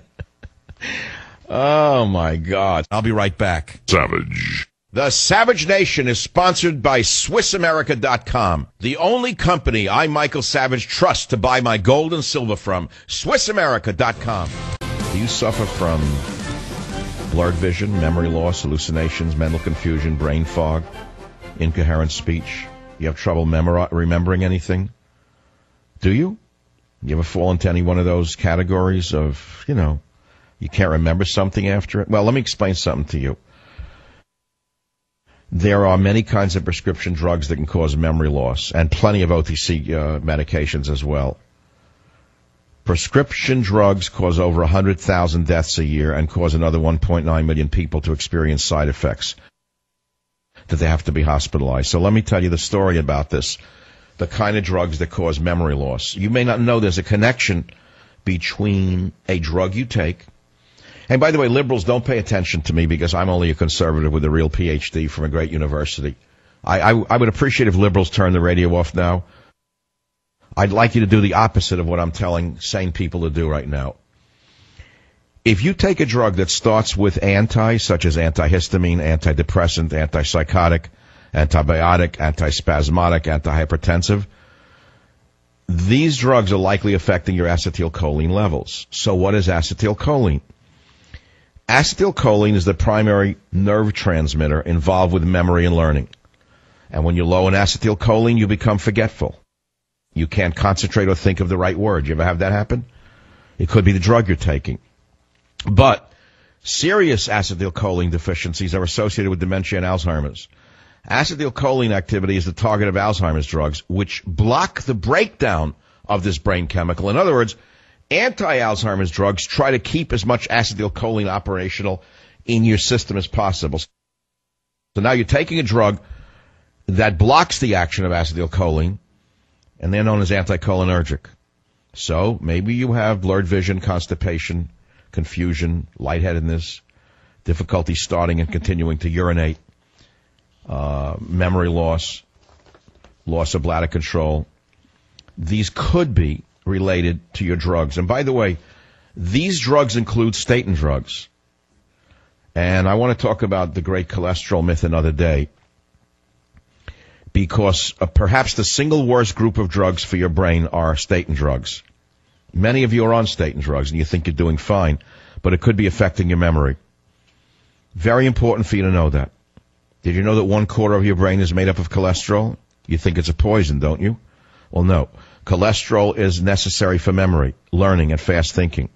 B: Oh, my God. I'll be right back.
A: Savage.
B: The Savage Nation is sponsored by SwissAmerica.com, the only company I, Michael Savage, trust to buy my gold and silver from. SwissAmerica.com. Do you suffer from blurred vision, memory loss, hallucinations, mental confusion, brain fog, incoherent speech? You have trouble remembering anything? Do you? You ever fall into any one of those categories of, you can't remember something after it? Well, let me explain something to you. There are many kinds of prescription drugs that can cause memory loss, and plenty of OTC medications as well. Prescription drugs cause over 100,000 deaths a year and cause another 1.9 million people to experience side effects that they have to be hospitalized. So let me tell you the story about this, the kind of drugs that cause memory loss. You may not know there's a connection between a drug you take. And by the way, liberals, don't pay attention to me because I'm only a conservative with a real PhD from a great university. I would appreciate if liberals turn the radio off now. I'd like you to do the opposite of what I'm telling sane people to do right now. If you take a drug that starts with anti, such as antihistamine, antidepressant, antipsychotic, antibiotic, antispasmodic, antihypertensive, these drugs are likely affecting your acetylcholine levels. So what is acetylcholine? Acetylcholine is the primary nerve transmitter involved with memory and learning. And when you're low in acetylcholine, you become forgetful. You can't concentrate or think of the right word. You ever have that happen? It could be the drug you're taking. But serious acetylcholine deficiencies are associated with dementia and Alzheimer's. Acetylcholine activity is the target of Alzheimer's drugs, which block the breakdown of this brain chemical. In other words, anti-Alzheimer's drugs try to keep as much acetylcholine operational in your system as possible. So now you're taking a drug that blocks the action of acetylcholine, and they're known as anticholinergic. So maybe you have blurred vision, constipation, confusion, lightheadedness, difficulty starting and continuing to urinate, memory loss, loss of bladder control. These could be related to your drugs. And by the way, these drugs include statin drugs. And I want to talk about the great cholesterol myth another day, because perhaps the single worst group of drugs for your brain are statin drugs. Many of you are on statin drugs and you think you're doing fine, but it could be affecting your memory. Very important for you to know that. Did you know that 1/4 of your brain is made up of cholesterol? You think it's a poison, don't you? Well, no. Cholesterol is necessary for memory, learning, and fast thinking.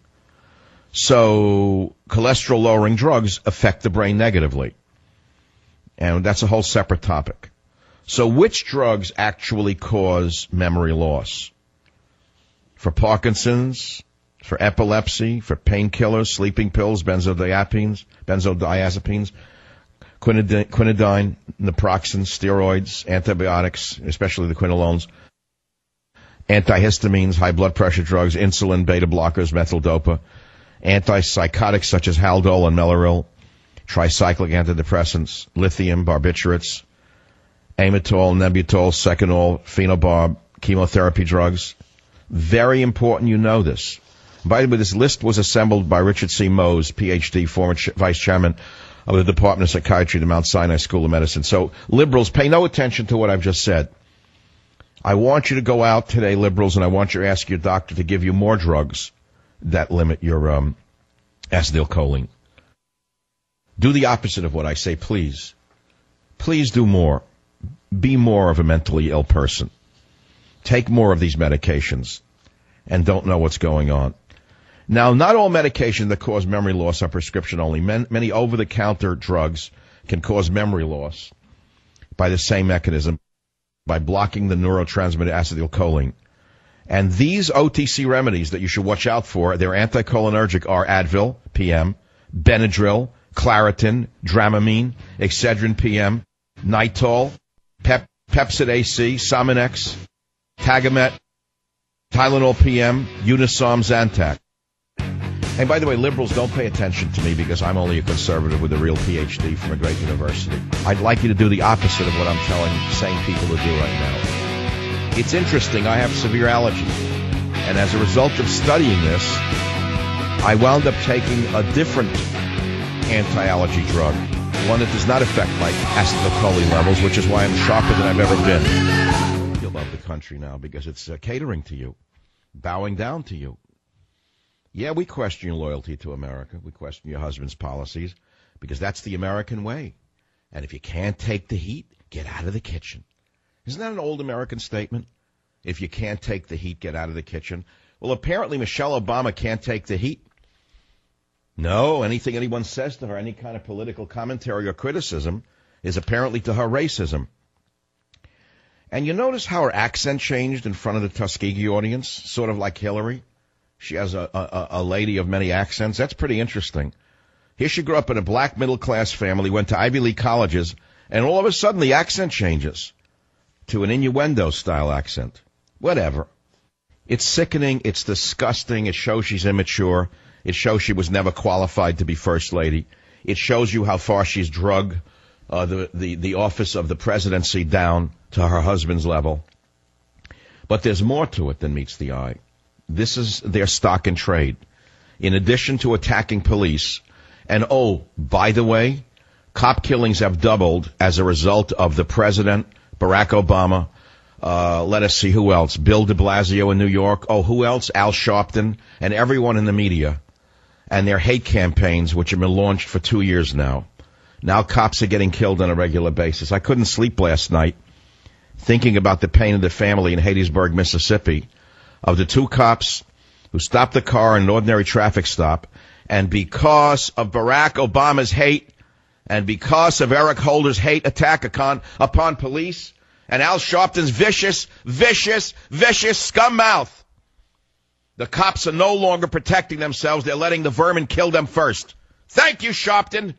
B: So cholesterol-lowering drugs affect the brain negatively. And that's a whole separate topic. So which drugs actually cause memory loss? For Parkinson's, for epilepsy, for painkillers, sleeping pills, benzodiazepines, quinidine, naproxen, steroids, antibiotics, especially the quinolones, antihistamines, high blood pressure drugs, insulin, beta blockers, methyl-dopa, antipsychotics such as Haldol and Mellaril, tricyclic antidepressants, lithium, barbiturates, amytol, Nebutol, Seconal, phenobarb, chemotherapy drugs. Very important you know this. By the way, this list was assembled by Richard C. Mose, Ph.D., former vice chairman of the Department of Psychiatry at the Mount Sinai School of Medicine. So liberals, pay no attention to what I've just said. I want you to go out today, liberals, and I want you to ask your doctor to give you more drugs that limit your acetylcholine. Do the opposite of what I say, please. Please do more. Be more of a mentally ill person. Take more of these medications and don't know what's going on. Now, not all medications that cause memory loss are prescription only. Many over-the-counter drugs can cause memory loss by the same mechanism, by blocking the neurotransmitter acetylcholine. And these OTC remedies that you should watch out for, they're anticholinergic, are Advil, PM, Benadryl, Claritin, Dramamine, Excedrin, PM, Nitol, Pepcid AC, Sominex, Tagamet, Tylenol PM, Unisom, Zantac. And by the way, liberals, don't pay attention to me because I'm only a conservative with a real PhD from a great university. I'd like you to do the opposite of what I'm telling sane people to do right now. It's interesting, I have severe allergies. And as a result of studying this, I wound up taking a different anti-allergy drug, one that does not affect my acetylcholine levels, which is why I'm sharper than I've ever been. You'll love the country now because it's catering to you, bowing down to you. Yeah, we question your loyalty to America. We question your husband's policies because that's the American way. And if you can't take the heat, get out of the kitchen. Isn't that an old American statement? If you can't take the heat, get out of the kitchen. Well, apparently Michelle Obama can't take the heat. No, anything anyone says to her, any kind of political commentary or criticism, is apparently to her racism. And you notice how her accent changed in front of the Tuskegee audience, sort of like Hillary? She has a lady of many accents. That's pretty interesting. Here she grew up in a black middle-class family, went to Ivy League colleges, and all of a sudden the accent changes to an innuendo-style accent. Whatever. It's sickening. It's disgusting. It shows she's immature. It shows she was never qualified to be First Lady. It shows you how far she's drug the office of the presidency down to her husband's level. But there's more to it than meets the eye. This is their stock and trade. in addition to attacking police. And, oh, by the way, cop killings have doubled as a result of the president, Barack Obama. Let us see who else. Bill de Blasio in New York. Oh, who else? Al Sharpton and everyone in the media and their hate campaigns, which have been launched for 2 years now. Now cops are getting killed on a regular basis. I couldn't sleep last night thinking about the pain of the family in Hattiesburg, Mississippi, of the 2 cops who stopped the car in an ordinary traffic stop, and because of Barack Obama's hate and because of Eric Holder's hate attack upon police and Al Sharpton's vicious scum mouth, the cops are no longer protecting themselves. They're letting the vermin kill them first. Thank you, Sharpton.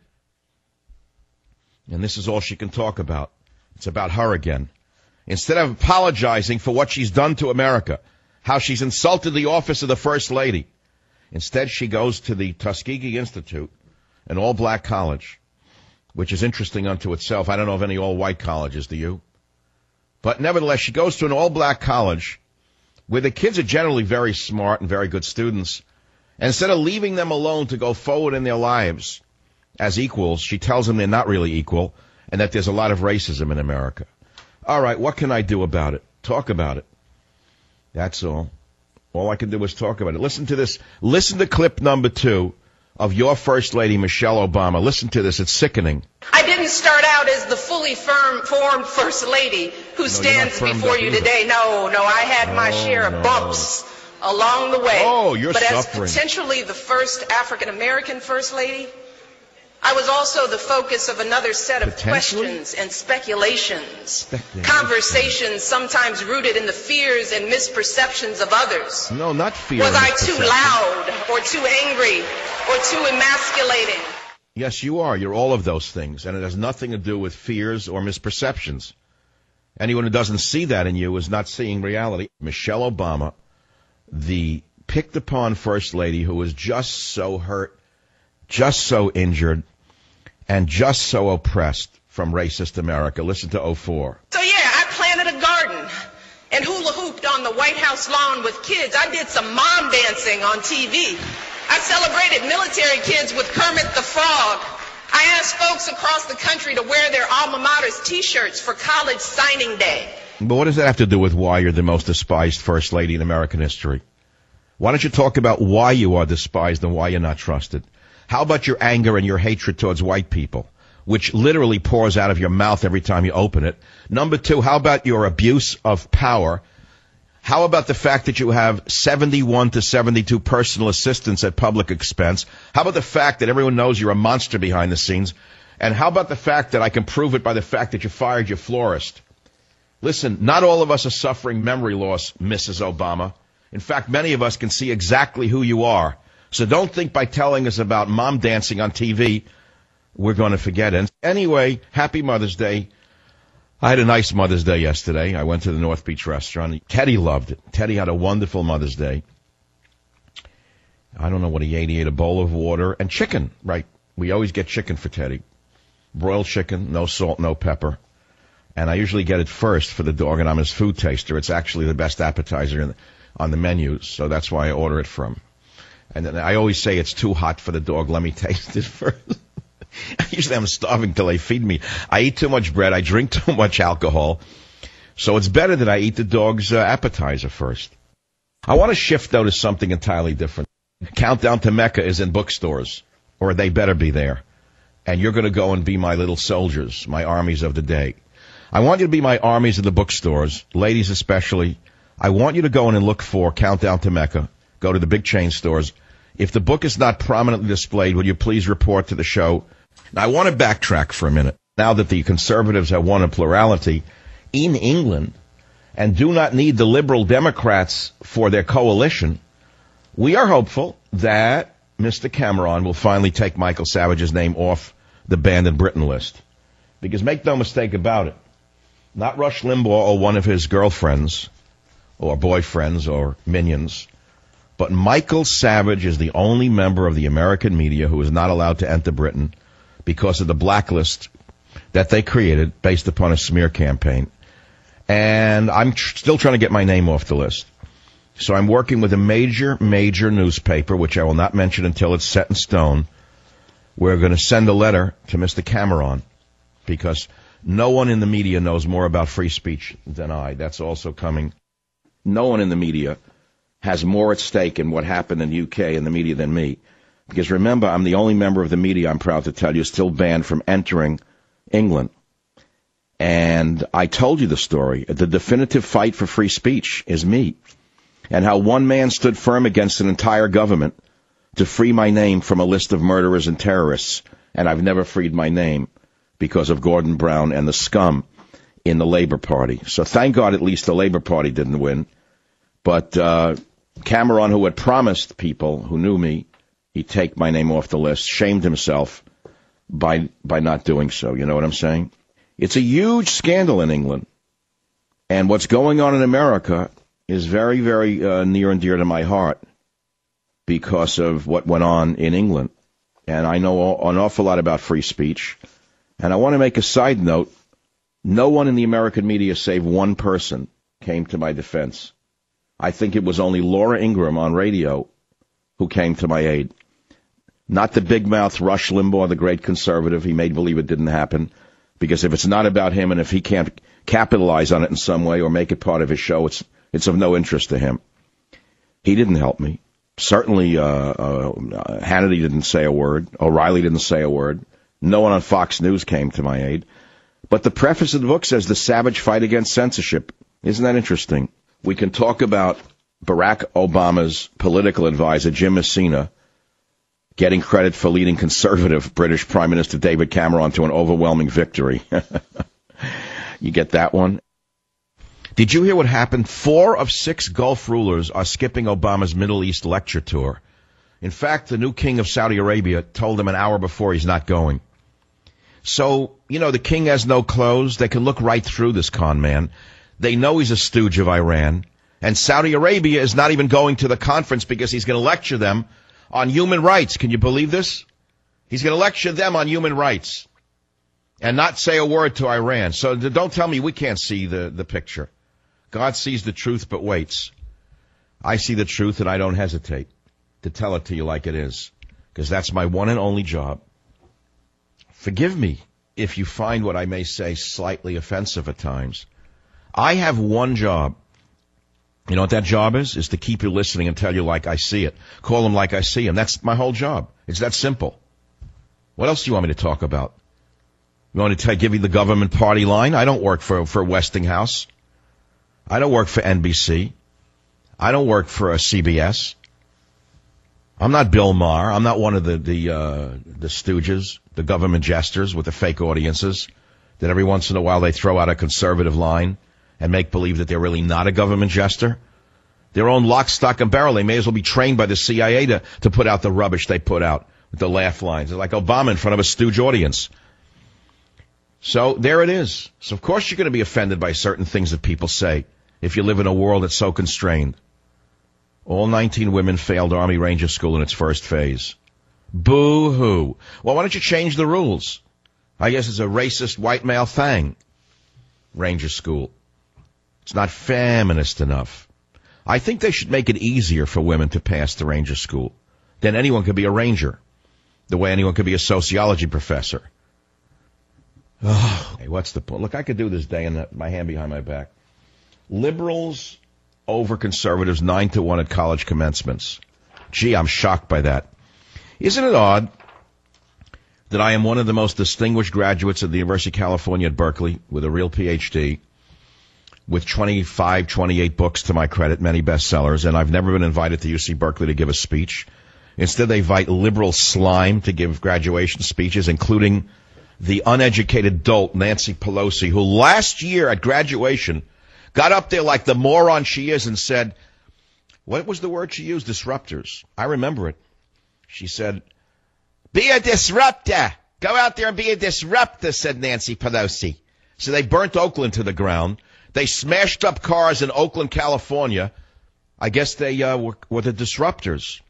B: And this is all she can talk about. It's about her again. Instead of apologizing for what she's done to America, how she's insulted the office of the First Lady, instead she goes to the Tuskegee Institute, an all-black college, which is interesting unto itself. I don't know of any all-white colleges, do you? But nevertheless, she goes to an all-black college where the kids are generally very smart and very good students. And instead of leaving them alone to go forward in their lives as equals, she tells them they're not really equal and that there's a lot of racism in America. All right, what can I do about it? Talk about it. That's all. All I can do is talk about it. Listen to this. Listen to clip number 2 of your First Lady, Michelle Obama. Listen to this. It's sickening.
H: I didn't start out as the fully formed First Lady who stands before you today. No, I had my share of bumps along the way.
B: Oh, you're
H: suffering. As potentially the first African-American First Lady, I was also the focus of another set of questions and speculations, conversations sometimes rooted in the fears and misperceptions of others.
B: No, not fear.
H: Was I too loud or too angry or too emasculating?
B: Yes, you are. You're all of those things, and it has nothing to do with fears or misperceptions. Anyone who doesn't see that in you is not seeing reality. Michelle Obama, the picked-upon First Lady who was just so hurt, just so injured, and just so oppressed from racist America. Listen to 04.
H: So, yeah, I planted a garden and hula hooped on the White House lawn with kids. I did some mom dancing on TV. I celebrated military kids with Kermit the Frog. I asked folks across the country to wear their alma mater's T-shirts for college signing day.
B: But what does that have to do with why you're the most despised First Lady in American history? Why don't you talk about why you are despised and why you're not trusted? How about your anger and your hatred towards white people, which literally pours out of your mouth every time you open it? Number 2, how about your abuse of power? How about the fact that you have 71 to 72 personal assistants at public expense? How about the fact that everyone knows you're a monster behind the scenes? And how about the fact that I can prove it by the fact that you fired your florist? Listen, not all of us are suffering memory loss, Mrs. Obama. In fact, many of us can see exactly who you are. So don't think by telling us about mom dancing on TV, we're going to forget it. Anyway, happy Mother's Day. I had a nice Mother's Day yesterday. I went to the North Beach restaurant. Teddy loved it. Teddy had a wonderful Mother's Day. I don't know what he ate. He ate a bowl of water and chicken, right? We always get chicken for Teddy. Broiled chicken, no salt, no pepper. And I usually get it first for the dog, and I'm his food taster. It's actually the best appetizer on the menus, so that's why I order it from. And then I always say it's too hot for the dog. Let me taste it first. Usually I'm starving till they feed me. I eat too much bread. I drink too much alcohol. So it's better that I eat the dog's appetizer first. I want to shift, though, to something entirely different. Countdown to Mecca is in bookstores, or they better be there. And you're going to go and be my little soldiers, my armies of the day. I want you to be my armies of the bookstores, ladies especially. I want you to go in and look for Countdown to Mecca. Go to the big chain stores. If the book is not prominently displayed, would you please report to the show? Now, I want to backtrack for a minute. Now that the conservatives have won a plurality in England and do not need the liberal Democrats for their coalition, we are hopeful that Mr. Cameron will finally take Michael Savage's name off the banned in Britain list. Because make no mistake about it, not Rush Limbaugh or one of his girlfriends or boyfriends or minions, but Michael Savage is the only member of the American media who is not allowed to enter Britain because of the blacklist that they created based upon a smear campaign. And I'm still trying to get my name off the list. So I'm working with a major newspaper, which I will not mention until it's set in stone. We're going to send a letter to Mr. Cameron because no one in the media knows more about free speech than I. That's also coming. No one in the media has more at stake in what happened in the UK in the media than me. Because remember, I'm the only member of the media, I'm proud to tell you, still banned from entering England. And I told you the story. The definitive fight for free speech is me. And how one man stood firm against an entire government to free my name from a list of murderers and terrorists. And I've never freed my name because of Gordon Brown and the scum in the Labour Party. So thank God at least the Labour Party didn't win. But Cameron, who had promised people who knew me he'd take my name off the list, shamed himself by not doing so. You know what I'm saying? It's a huge scandal in England. And what's going on in America is very, very near and dear to my heart because of what went on in England. And I know an awful lot about free speech. And I want to make a side note. No one in the American media, save one person, came to my defense. I think it was only Laura Ingraham on radio who came to my aid. Not the big mouth Rush Limbaugh, the great conservative. He made believe it didn't happen. Because if it's not about him and if he can't capitalize on it in some way or make it part of his show, it's of no interest to him. He didn't help me. Certainly Hannity didn't say a word. O'Reilly didn't say a word. No one on Fox News came to my aid. But the preface of the book says the savage fight against censorship. Isn't that interesting? We can talk about Barack Obama's political advisor, Jim Messina, getting credit for leading conservative British Prime Minister David Cameron to an overwhelming victory. You get that one? Did you hear what happened? 4 of 6 Gulf rulers are skipping Obama's Middle East lecture tour. In fact, the new king of Saudi Arabia told them an hour before he's not going. So, the king has no clothes. They can look right through this con man. They know he's a stooge of Iran. And Saudi Arabia is not even going to the conference because he's going to lecture them on human rights. Can you believe this? He's going to lecture them on human rights and not say a word to Iran. So don't tell me we can't see the picture. God sees the truth but waits. I see the truth and I don't hesitate to tell it to you like it is because that's my one and only job. Forgive me if you find what I may say slightly offensive at times. I have one job. You know what that job is? Is to keep you listening and tell you like I see it. Call them like I see them. That's my whole job. It's that simple. What else do you want me to talk about? You want me to give you the government party line? I don't work for Westinghouse. I don't work for NBC. I don't work for CBS. I'm not Bill Maher. I'm not one of the stooges, the government jesters with the fake audiences that every once in a while they throw out a conservative line and make believe that they're really not a government jester. Their own lock, stock, and barrel. They may as well be trained by the CIA to put out the rubbish they put out with the laugh lines. It's like Obama in front of a stooge audience. So there it is. So of course you're going to be offended by certain things that people say if you live in a world that's so constrained. All 19 women failed Army Ranger School in its first phase. Boo-hoo. Well, why don't you change the rules? I guess it's a racist white male thing. Ranger School. It's not feminist enough. I think they should make it easier for women to pass the Ranger School. Then anyone could be a ranger, the way anyone could be a sociology professor. Oh, hey, what's the point? Look, I could do this day in my hand behind my back. Liberals over conservatives 9-1 at college commencements. Gee, I'm shocked by that. Isn't it odd that I am one of the most distinguished graduates of the University of California at Berkeley with a real PhD, with 25, 28 books to my credit, many bestsellers, and I've never been invited to UC Berkeley to give a speech. Instead, they invite liberal slime to give graduation speeches, including the uneducated dolt Nancy Pelosi, who last year at graduation got up there like the moron she is and said, what was the word she used? Disruptors. I remember it. She said, be a disruptor. Go out there and be a disruptor, said Nancy Pelosi. So they burnt Oakland to the ground. They smashed up cars in Oakland, California. I guess they were the disruptors.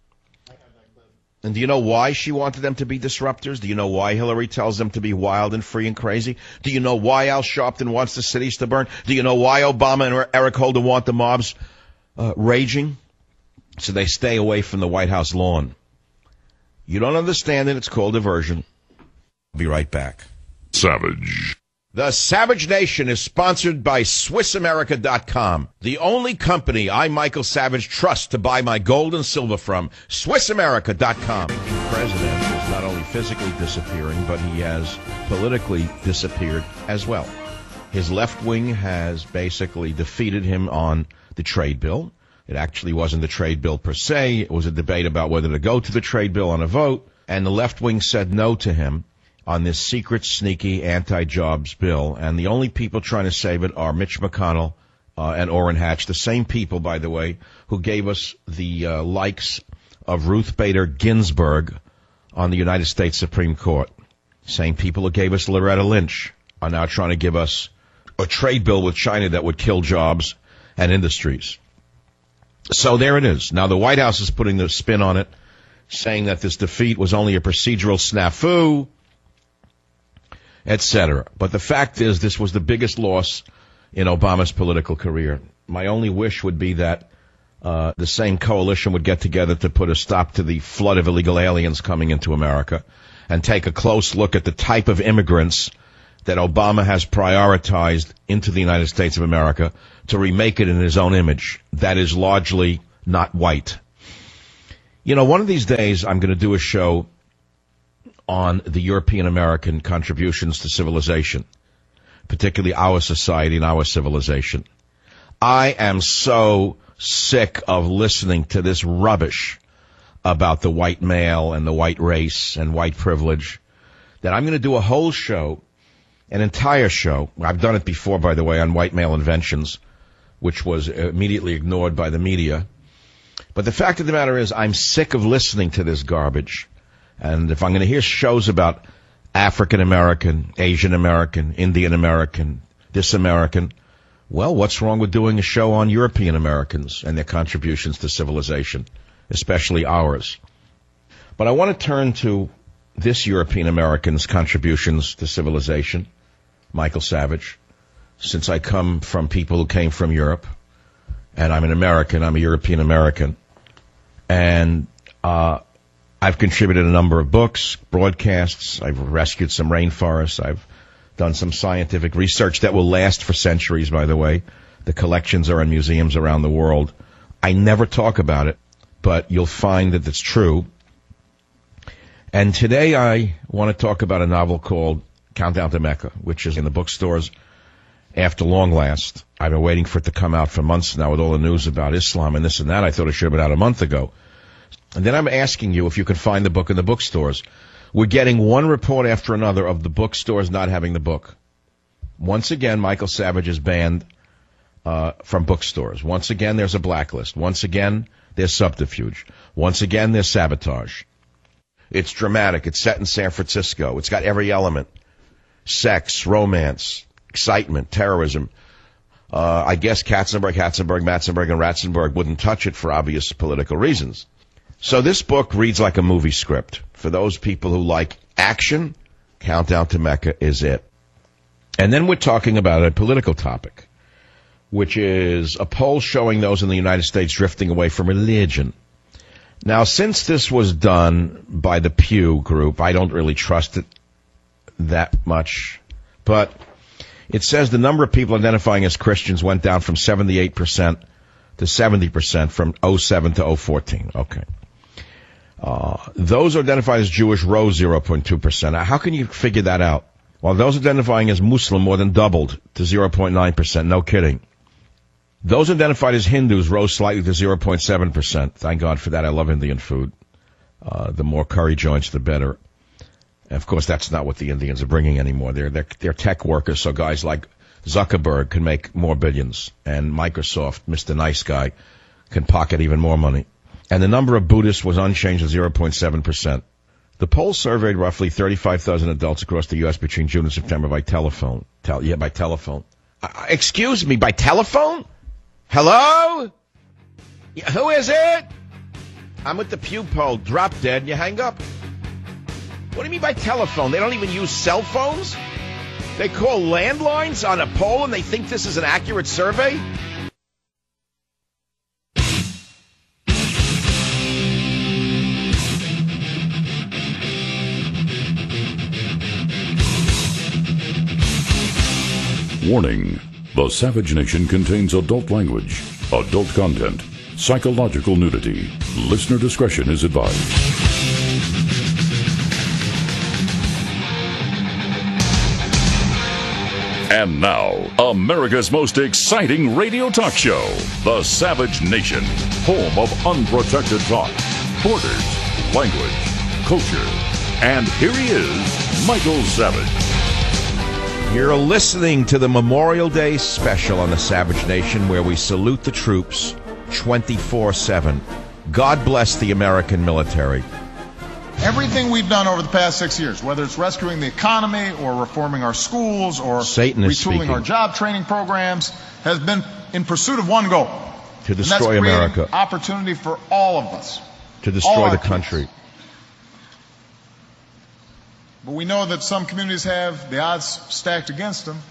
B: And do you know why she wanted them to be disruptors? Do you know why Hillary tells them to be wild and free and crazy? Do you know why Al Sharpton wants the cities to burn? Do you know why Obama and Eric Holder want the mobs raging, so they stay away from the White House lawn. You don't understand it. It's called diversion. I'll be right back.
A: Savage.
B: The Savage Nation is sponsored by SwissAmerica.com, the only company I, Michael Savage, trust to buy my gold and silver from. SwissAmerica.com. The president is not only physically disappearing, but he has politically disappeared as well. His left wing has basically defeated him on the trade bill. It actually wasn't the trade bill per se. It was a debate about whether to go to the trade bill on a vote, and the left wing said no to him on this secret, sneaky anti-jobs bill. And the only people trying to save it are Mitch McConnell and Orrin Hatch, the same people, by the way, who gave us the likes of Ruth Bader Ginsburg on the United States Supreme Court. Same people who gave us Loretta Lynch are now trying to give us a trade bill with China that would kill jobs and industries. So there it is. Now the White House is putting the spin on it, saying that this defeat was only a procedural snafu, etc. But the fact is, this was the biggest loss in Obama's political career. My only wish would be that the same coalition would get together to put a stop to the flood of illegal aliens coming into America and take a close look at the type of immigrants that Obama has prioritized into the United States of America to remake it in his own image that is largely not white. You know, one of these days I'm going to do a show on the European American contributions to civilization, particularly our society and our civilization. I am so sick of listening to this rubbish about the white male and the white race and white privilege that I'm going to do a whole show, an entire show. I've done it before, by the way, on white male inventions, which was immediately ignored by the media. But the fact of the matter is, I'm sick of listening to this garbage. And if I'm going to hear shows about African American, Asian American, Indian American, this American, well, what's wrong with doing a show on European Americans and their contributions to civilization, especially ours? But I want to turn to this European American's contributions to civilization, Michael Savage, since I come from people who came from Europe, and I'm an American, I'm a European American, and I've contributed a number of books, broadcasts, I've rescued some rainforests, I've done some scientific research that will last for centuries, by the way. The collections are in museums around the world. I never talk about it, but you'll find that it's true. And today I want to talk about a novel called Countdown to Mecca, which is in the bookstores after long last. I've been waiting for it to come out for months now with all the news about Islam and this and that. I thought it should have been out a month ago. And then I'm asking you if you can find the book in the bookstores. We're getting one report after another of the bookstores not having the book. Once again, Michael Savage is banned from bookstores. Once again, there's a blacklist. Once again, there's subterfuge. Once again, there's sabotage. It's dramatic. It's set in San Francisco. It's got every element. Sex, romance, excitement, terrorism. I guess Katzenberg, Matzenberg, and Ratzenberg wouldn't touch it for obvious political reasons. So this book reads like a movie script. For those people who like action, Countdown to Mecca is it. And then we're talking about a political topic, which is a poll showing those in the United States drifting away from religion. Now, since this was done by the Pew Group, I don't really trust it that much. But it says the number of people identifying as Christians went down from 78% to 70% from 07 to 014. Okay. Those identified as Jewish rose 0.2%. Now, how can you figure that out? While those identifying as Muslim more than doubled to 0.9%. No kidding. Those identified as Hindus rose slightly to 0.7%. Thank God for that. I love Indian food. The more curry joints, the better. And of course, that's not what the Indians are bringing anymore. They're tech workers, so guys like Zuckerberg can make more billions, and Microsoft, Mr. Nice Guy, can pocket even more money. And the number of Buddhists was unchanged at 0.7%. The poll surveyed roughly 35,000 adults across the U.S. between June and September by telephone. By telephone. Excuse me, by telephone? Hello? Who is it? I'm with the Pew poll. Drop dead and you hang up. What do you mean by telephone? They don't even use cell phones? They call landlines on a poll and they think this is an accurate survey?
A: Warning: the Savage Nation contains adult language, adult content, psychological nudity. Listener discretion is advised. And now, America's most exciting radio talk show, The Savage Nation, home of unprotected talk, borders, language, culture. And here he is, Michael Savage.
B: You're listening to the Memorial Day special on The Savage Nation, where we salute the troops 24/7. God bless the American military.
C: Everything we've done over the past 6 years, whether it's rescuing the economy or reforming our schools or retooling our job training programs, has been in pursuit of one goal.
B: To destroy America.
C: Opportunity for all of us.
B: To destroy the country.
C: But we know that some communities have the odds stacked against them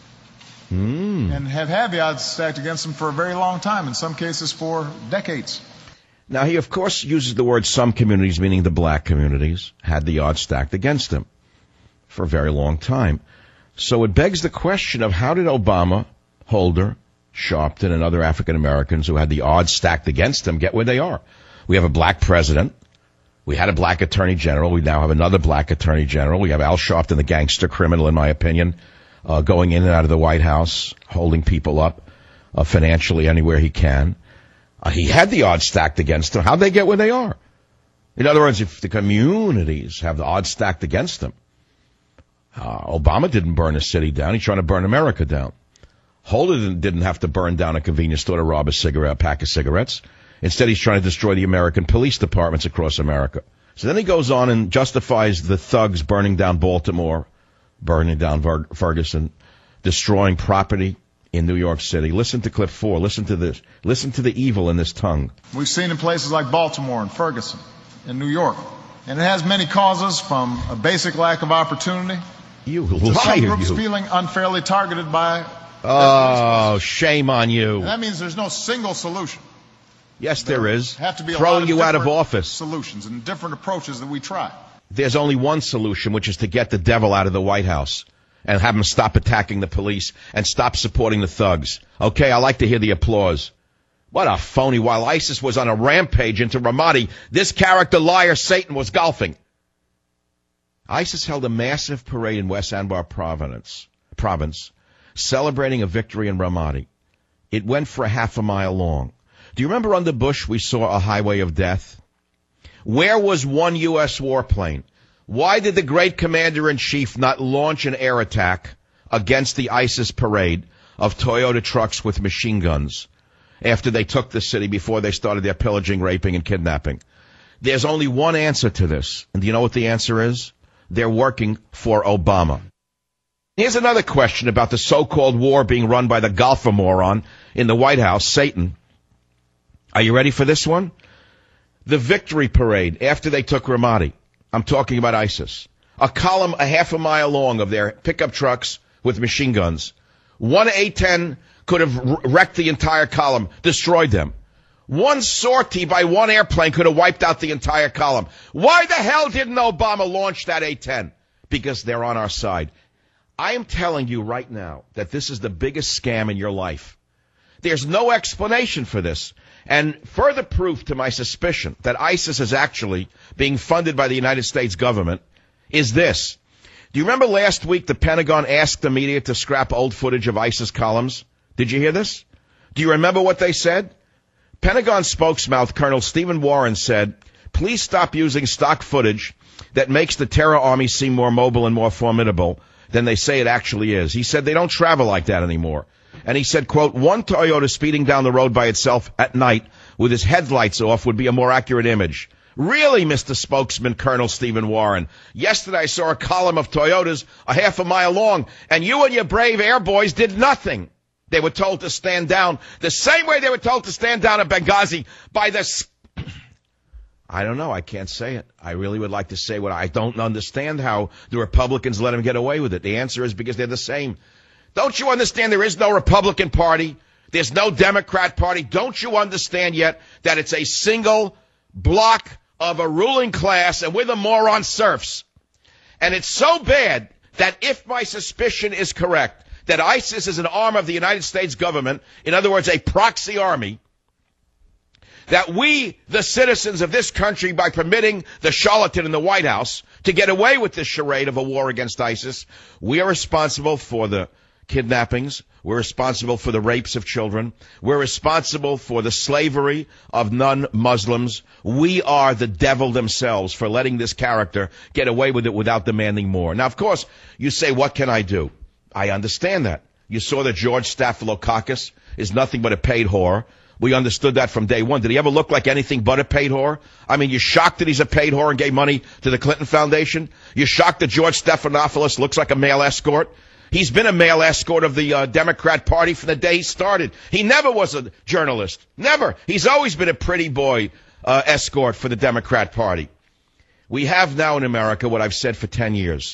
C: and have had the odds stacked against them for a very long time, in some cases for decades.
B: Now, he, of course, uses the word some communities, meaning the black communities, had the odds stacked against them for a very long time. So it begs the question of how did Obama, Holder, Sharpton, and other African Americans who had the odds stacked against them get where they are? We have a black president. We had a black attorney general. We now have another black attorney general. We have Al Sharpton, the gangster criminal, in my opinion, going in and out of the White House, holding people up financially anywhere he can. He had the odds stacked against him. How'd they get where they are? In other words, if the communities have the odds stacked against them, Obama didn't burn a city down. He's trying to burn America down. Holder didn't have to burn down a convenience store to rob a pack of cigarettes. Instead, he's trying to destroy the American police departments across America. So then he goes on and justifies the thugs burning down Baltimore, burning down Ferguson, destroying property in New York City. Listen to clip 4. Listen to this. Listen to the evil in this tongue.
C: We've seen in places like Baltimore and Ferguson and New York. And it has many causes, from a basic lack of opportunity to some groups feeling unfairly targeted by...
B: Oh, shame on you.
C: And that means there's no single solution.
B: Yes, there is.
C: Have to be
B: throwing you out of office.
C: Solutions and different approaches that we try.
B: There's only one solution, which is to get the devil out of the White House and have him stop attacking the police and stop supporting the thugs. Okay, I like to hear the applause. What a phony. While ISIS was on a rampage into Ramadi, this character liar Satan was golfing. ISIS held a massive parade in West Anbar province, celebrating a victory in Ramadi. It went for a half a mile long. Do you remember under Bush we saw a highway of death? Where was one U.S. warplane? Why did the great commander-in-chief not launch an air attack against the ISIS parade of Toyota trucks with machine guns after they took the city, before they started their pillaging, raping, and kidnapping? There's only one answer to this. And do you know what the answer is? They're working for Obama. Here's another question about the so-called war being run by the golfer moron in the White House, Satan. Are you ready for this one? The victory parade after they took Ramadi. I'm talking about ISIS. A column a half a mile long of their pickup trucks with machine guns. One A-10 could have wrecked the entire column, destroyed them. One sortie by one airplane could have wiped out the entire column. Why the hell didn't Obama launch that A-10? Because they're on our side. I am telling you right now that this is the biggest scam in your life. There's no explanation for this. And further proof to my suspicion that ISIS is actually being funded by the United States government is this. Do you remember last week the Pentagon asked the media to scrap old footage of ISIS columns? Did you hear this? Do you remember what they said? Pentagon spokesman Colonel Stephen Warren said, please stop using stock footage that makes the terror army seem more mobile and more formidable than they say it actually is. He said they don't travel like that anymore. And he said, quote, one Toyota speeding down the road by itself at night with his headlights off would be a more accurate image. Really, Mr. Spokesman, Colonel Stephen Warren? Yesterday I saw a column of Toyotas a half a mile long, and you and your brave air boys did nothing. They were told to stand down the same way they were told to stand down at Benghazi by the... I don't know. I can't say it. I really would like to say what I don't understand how the Republicans let him get away with it. The answer is because they're the same. Don't you understand there is no Republican Party? There's no Democrat Party. Don't you understand yet that it's a single block of a ruling class, and we're the moron serfs? And it's so bad that if my suspicion is correct, that ISIS is an arm of the United States government, in other words, a proxy army, that we, the citizens of this country, by permitting the charlatan in the White House to get away with this charade of a war against ISIS, we are responsible for the kidnappings, we're responsible for the rapes of children, we're responsible for the slavery of non-Muslims. We are the devil themselves for letting this character get away with it without demanding more. Now, of course, you say, what can I do? I understand that. You saw that George Staphylococcus is nothing but a paid whore. We understood that from day one. Did he ever look like anything but a paid whore? I mean, you're shocked that he's a paid whore and gave money to the Clinton Foundation? You're shocked that George Stephanopoulos looks like a male escort? He's been a male escort of the Democrat Party from the day he started. He never was a journalist. Never. He's always been a pretty boy escort for the Democrat Party. We have now in America what I've said for 10 years.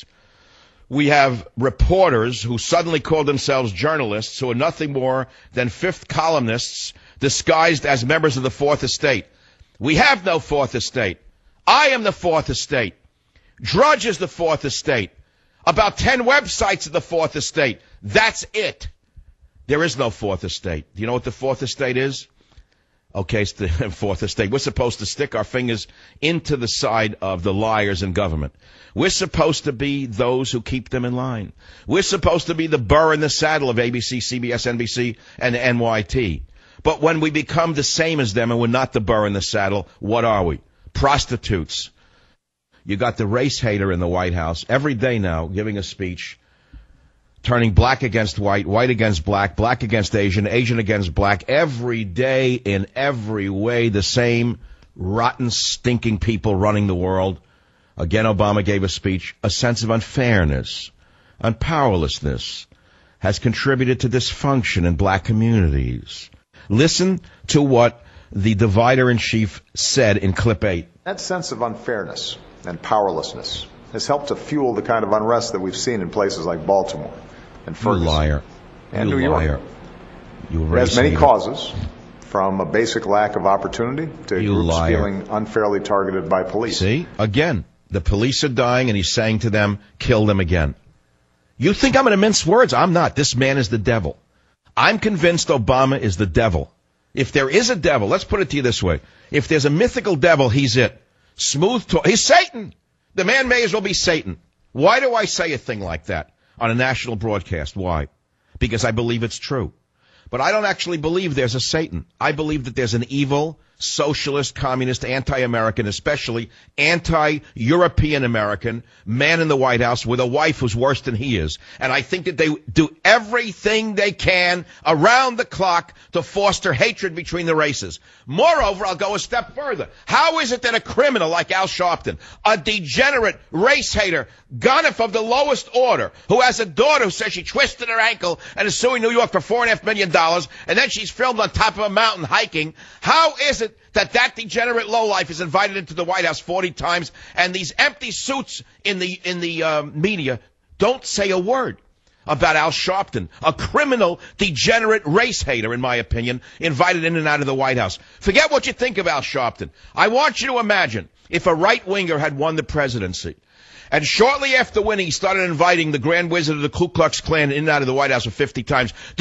B: We have reporters who suddenly call themselves journalists who are nothing more than fifth columnists disguised as members of the Fourth Estate. We have no Fourth Estate. I am the Fourth Estate. Drudge is the Fourth Estate. About 10 websites of the Fourth Estate. That's it. There is no Fourth Estate. Do you know what the Fourth Estate is? Okay, it's the Fourth Estate. We're supposed to stick our fingers into the side of the liars in government. We're supposed to be those who keep them in line. We're supposed to be the burr in the saddle of ABC, CBS, NBC, and NYT. But when we become the same as them and we're not the burr in the saddle, what are we? Prostitutes. You got the race hater in the White House every day now giving a speech, turning black against white, white against black, black against Asian, Asian against black, every day in every way the same rotten, stinking people running the world. Again, Obama gave a speech. A sense of unfairness and powerlessness has contributed to dysfunction in black communities. Listen to what the divider-in-chief said in clip 8.
G: That sense of unfairness and powerlessness has helped to fuel the kind of unrest that we've seen in places like Baltimore and Ferguson.
B: You liar.
G: And
B: you
G: New York.
B: Liar. You
G: it has many causes, from a basic lack of opportunity to groups feeling unfairly targeted by police.
B: See? Again, the police are dying and he's saying to them, kill them again. You think I'm going to mince words? I'm not. This man is the devil. I'm convinced Obama is the devil. If there is a devil, let's put it to you this way. If there's a mythical devil, he's it. Smooth talk. He's Satan. The man may as well be Satan. Why do I say a thing like that on a national broadcast? Why? Because I believe it's true. But I don't actually believe there's a Satan. I believe that there's an evil, socialist, communist, anti-American, especially anti-European American man in the White House with a wife who's worse than he is. And I think that they do everything they can around the clock to foster hatred between the races. Moreover, I'll go a step further. How is it that a criminal like Al Sharpton, a degenerate race hater, gonif of the lowest order, who has a daughter who says she twisted her ankle and is suing New York for $4.5 million, and then she's filmed on top of a mountain hiking, how is it that degenerate lowlife is invited into the White House 40 times, and these empty suits in the media don't say a word about Al Sharpton, a criminal, degenerate race hater, in my opinion, invited in and out of the White House? Forget what you think of Al Sharpton. I want you to imagine if a right-winger had won the presidency, and shortly after winning, he started inviting the Grand Wizard of the Ku Klux Klan in and out of the White House for 50 times. Do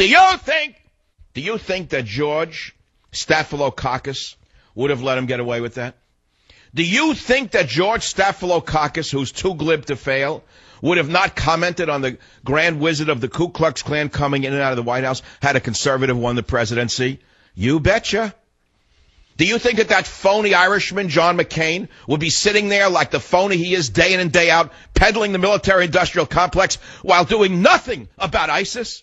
B: you think that George Staphylococcus would have let him get away with that? Do you think that George Staphylococcus, who's too glib to fail, would have not commented on the Grand Wizard of the Ku Klux Klan coming in and out of the White House had a conservative won the presidency? You betcha. Do you think that phony Irishman, John McCain, would be sitting there like the phony he is day in and day out, peddling the military-industrial complex while doing nothing about ISIS?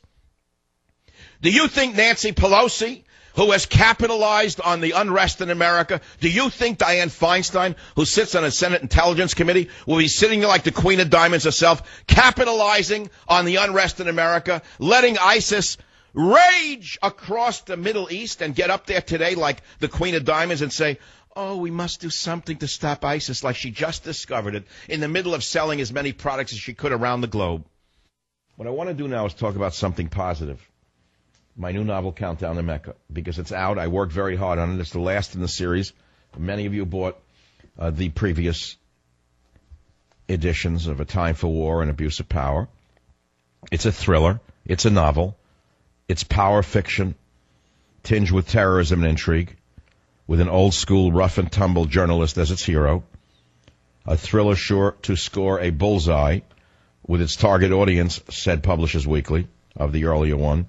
B: Do you think Nancy Pelosi, who has capitalized on the unrest in America, do you think Dianne Feinstein, who sits on a Senate Intelligence Committee, will be sitting there like the Queen of Diamonds herself, capitalizing on the unrest in America, letting ISIS rage across the Middle East and get up there today like the Queen of Diamonds and say, oh, we must do something to stop ISIS, like she just discovered it in the middle of selling as many products as she could around the globe? What I want to do now is talk about something positive. My new novel, Countdown to Mecca, because it's out. I worked very hard on it. It's the last in the series. Many of you bought the previous editions of A Time for War and Abuse of Power. It's a thriller. It's a novel. It's power fiction, tinged with terrorism and intrigue, with an old-school rough-and-tumble journalist as its hero. A thriller sure to score a bullseye with its target audience, said Publishers Weekly, of the earlier one.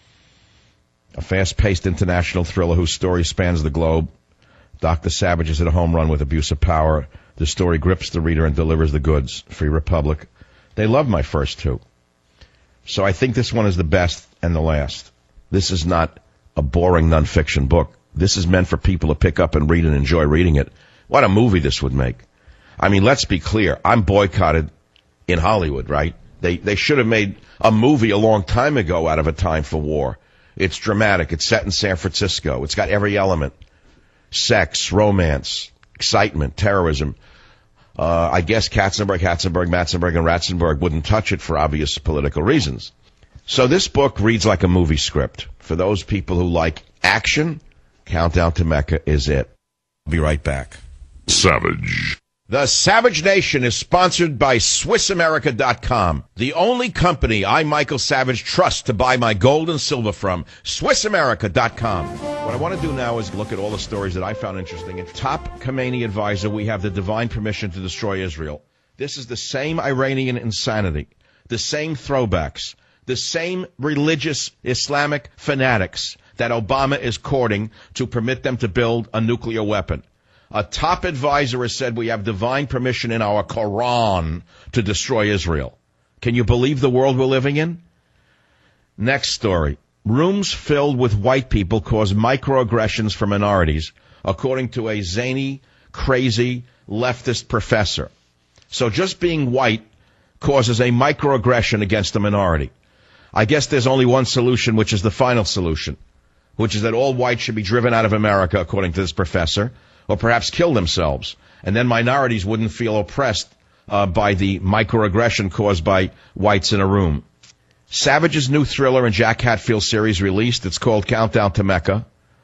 B: A fast-paced international thriller whose story spans the globe. Dr. Savage has hit a home run with abuse of power. The story grips the reader and delivers the goods. Free Republic. They love my first two. So I think this one is the best and the last. This is not a boring nonfiction book. This is meant for people to pick up and read and enjoy reading it. What a movie this would make. I mean, let's be clear. I'm boycotted in Hollywood, right? They should have made a movie a long time ago out of A Time for War. It's dramatic. It's set in San Francisco. It's got every element. Sex, romance, excitement, terrorism. I guess Katzenberg, Matzenberg, and Ratzenberg wouldn't touch it for obvious political reasons. So this book reads like a movie script. For those people who like action, Countdown to Mecca is it. I'll be right back.
A: Savage.
B: The Savage Nation is sponsored by SwissAmerica.com, the only company I, Michael Savage, trust to buy my gold and silver from. SwissAmerica.com. What I want to do now is look at all the stories that I found interesting. In Top Khomeini Advisor, we have the divine permission to destroy Israel. This is the same Iranian insanity, the same throwbacks, the same religious Islamic fanatics that Obama is courting to permit them to build a nuclear weapon. A top advisor has said we have divine permission in our Quran to destroy Israel. Can you believe the world we're living in? Next story. Rooms filled with white people cause microaggressions for minorities, according to a zany, crazy, leftist professor. So just being white causes a microaggression against a minority. I guess there's only one solution, which is the final solution, which is that all whites should be driven out of America, according to this professor, or perhaps kill themselves, and then minorities wouldn't feel oppressed by the microaggression caused by whites in a room. Savage's new thriller in Jack Hatfield series released. It's called Countdown to Mecca,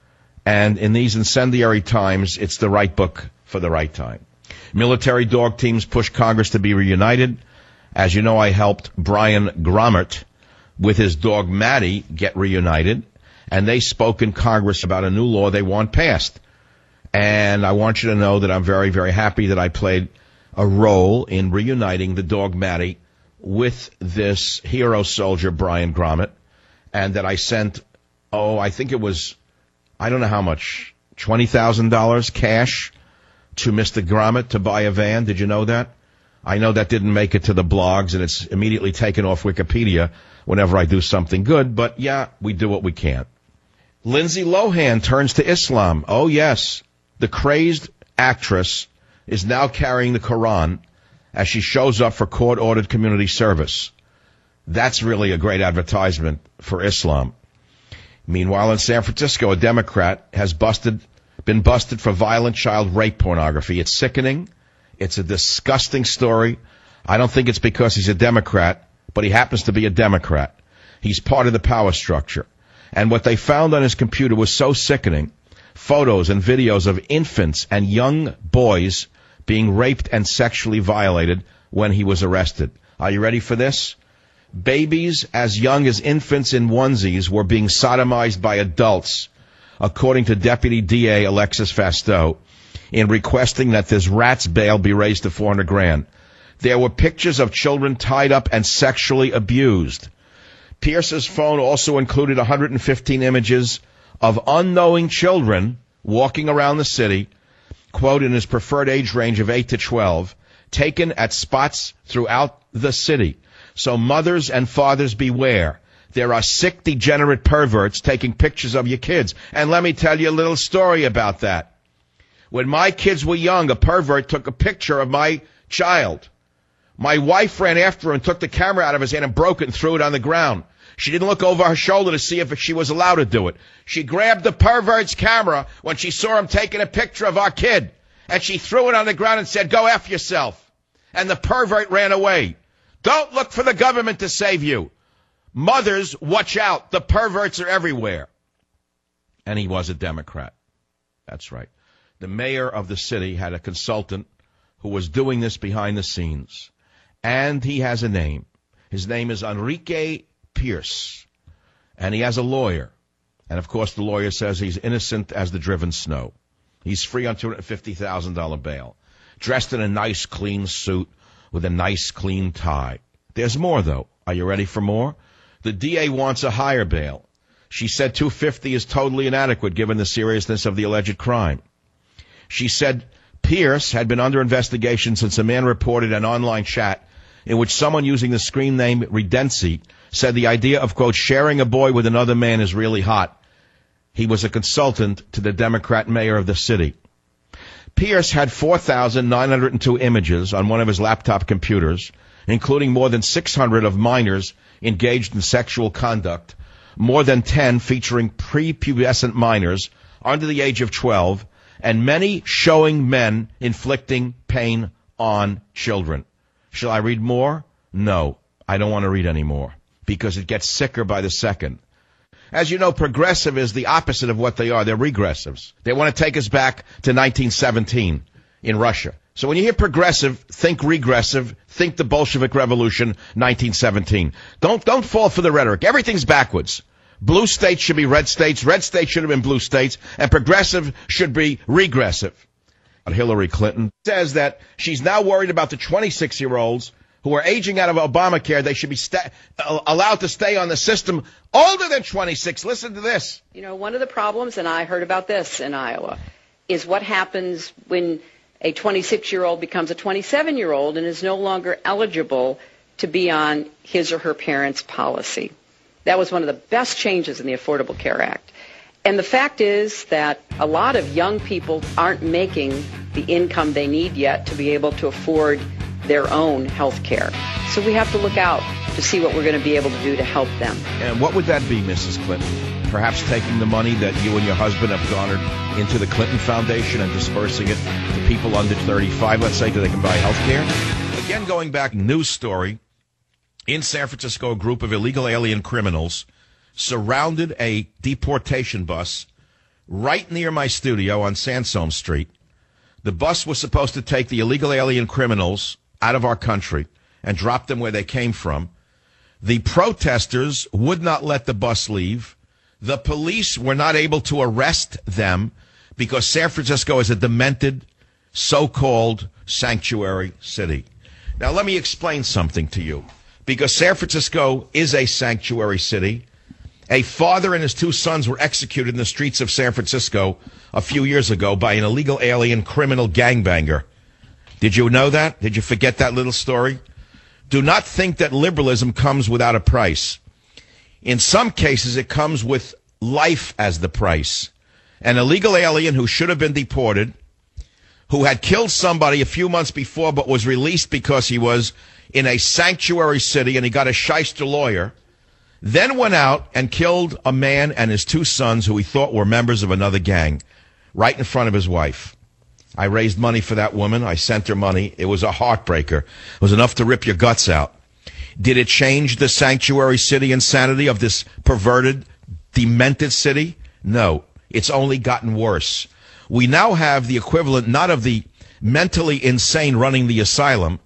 B: and in these incendiary times, it's the right book for the right time. Military dog teams push Congress to be reunited. As you know, I helped Brian Grommert with his dog Maddie get reunited, and they spoke in Congress about a new law they want passed. And I want you to know that I'm very, very happy that I played a role in reuniting the dog Maddie with this hero soldier, Brian Grommert, and that I sent, I think it was, I don't know how much, $20,000 cash to Mr. Grommert to buy a van. Did you know that? I know that didn't make it to the blogs, and it's immediately taken off Wikipedia whenever I do something good, but yeah, we do what we can. Lindsay Lohan turns to Islam. Oh, yes. The crazed actress is now carrying the Quran as she shows up for court-ordered community service. That's really a great advertisement for Islam. Meanwhile, in San Francisco, a Democrat has been busted for violent child rape pornography. It's sickening. It's a disgusting story. I don't think it's because he's a Democrat, but he happens to be a Democrat. He's part of the power structure. And what they found on his computer was so sickening. Photos and videos of infants and young boys being raped and sexually violated when he was arrested. Are you ready for this? Babies as young as infants in onesies were being sodomized by adults, according to Deputy DA Alexis Fasteau, in requesting that this rat's bail be raised to $400,000. There were pictures of children tied up and sexually abused. Pierce's phone also included 115 images of unknowing children walking around the city, quote, in his preferred age range of 8 to 12, taken at spots throughout the city. So mothers and fathers beware. There are sick, degenerate perverts taking pictures of your kids. And let me tell you a little story about that. When my kids were young, a pervert took a picture of my child. My wife ran after him and took the camera out of his hand and broke it and threw it on the ground. She didn't look over her shoulder to see if she was allowed to do it. She grabbed the pervert's camera when she saw him taking a picture of our kid, and she threw it on the ground and said, "Go F yourself." And the pervert ran away. Don't look for the government to save you. Mothers, watch out. The perverts are everywhere. And he was a Democrat. That's right. The mayor of the city had a consultant who was doing this behind the scenes. And he has a name. His name is Enrique Pierce, and he has a lawyer. And, of course, the lawyer says he's innocent as the driven snow. He's free on $250,000 bail, dressed in a nice, clean suit with a nice, clean tie. There's more, though. Are you ready for more? The DA wants a higher bail. She said $250,000 is totally inadequate given the seriousness of the alleged crime. She said Pierce had been under investigation since a man reported an online chat in which someone using the screen name Redency said the idea of, quote, sharing a boy with another man is really hot. He was a consultant to the Democrat mayor of the city. Pierce had 4,902 images on one of his laptop computers, including more than 600 of minors engaged in sexual conduct, more than 10 featuring prepubescent minors under the age of 12, and many showing men inflicting pain on children. Shall I read more? No, I don't want to read any more, because it gets sicker by the second. As you know, progressive is the opposite of what they are. They're regressives. They want to take us back to 1917 in Russia. So when you hear progressive, think regressive, think the Bolshevik Revolution, 1917. Don't fall for the rhetoric. Everything's backwards. Blue states should be red states should have been blue states, and progressive should be regressive. Hillary Clinton says that she's now worried about the 26-year-olds who are aging out of Obamacare. They should be allowed to stay on the system older than 26. Listen to this.
I: You know, one of the problems, and I heard about this in Iowa, is what happens when a 26-year-old becomes a 27-year-old and is no longer eligible to be on his or her parents' policy. That was one of the best changes in the Affordable Care Act. And the fact is that a lot of young people aren't making the income they need yet to be able to afford their own health care. So we have to look out to see what we're going to be able to do to help them.
B: And what would that be, Mrs. Clinton? Perhaps taking the money that you and your husband have garnered into the Clinton Foundation and dispersing it to people under 35, let's say, so they can buy health care? Again, going back, news story. In San Francisco, a group of illegal alien criminals surrounded a deportation bus right near my studio on Sansome Street. The bus was supposed to take the illegal alien criminals out of our country and drop them where they came from. The protesters would not let the bus leave. The police were not able to arrest them because San Francisco is a demented, so-called sanctuary city. Now, let me explain something to you. Because San Francisco is a sanctuary city. A father and his two sons were executed in the streets of San Francisco a few years ago by an illegal alien criminal gangbanger. Did you know that? Did you forget that little story? Do not think that liberalism comes without a price. In some cases, it comes with life as the price. An illegal alien who should have been deported, who had killed somebody a few months before but was released because he was in a sanctuary city and he got a shyster lawyer, then went out and killed a man and his two sons who he thought were members of another gang right in front of his wife. I raised money for that woman. I sent her money. It was a heartbreaker. It was enough to rip your guts out. Did it change the sanctuary city insanity of this perverted, demented city? No. It's only gotten worse. We now have the equivalent not of the mentally insane running the asylum.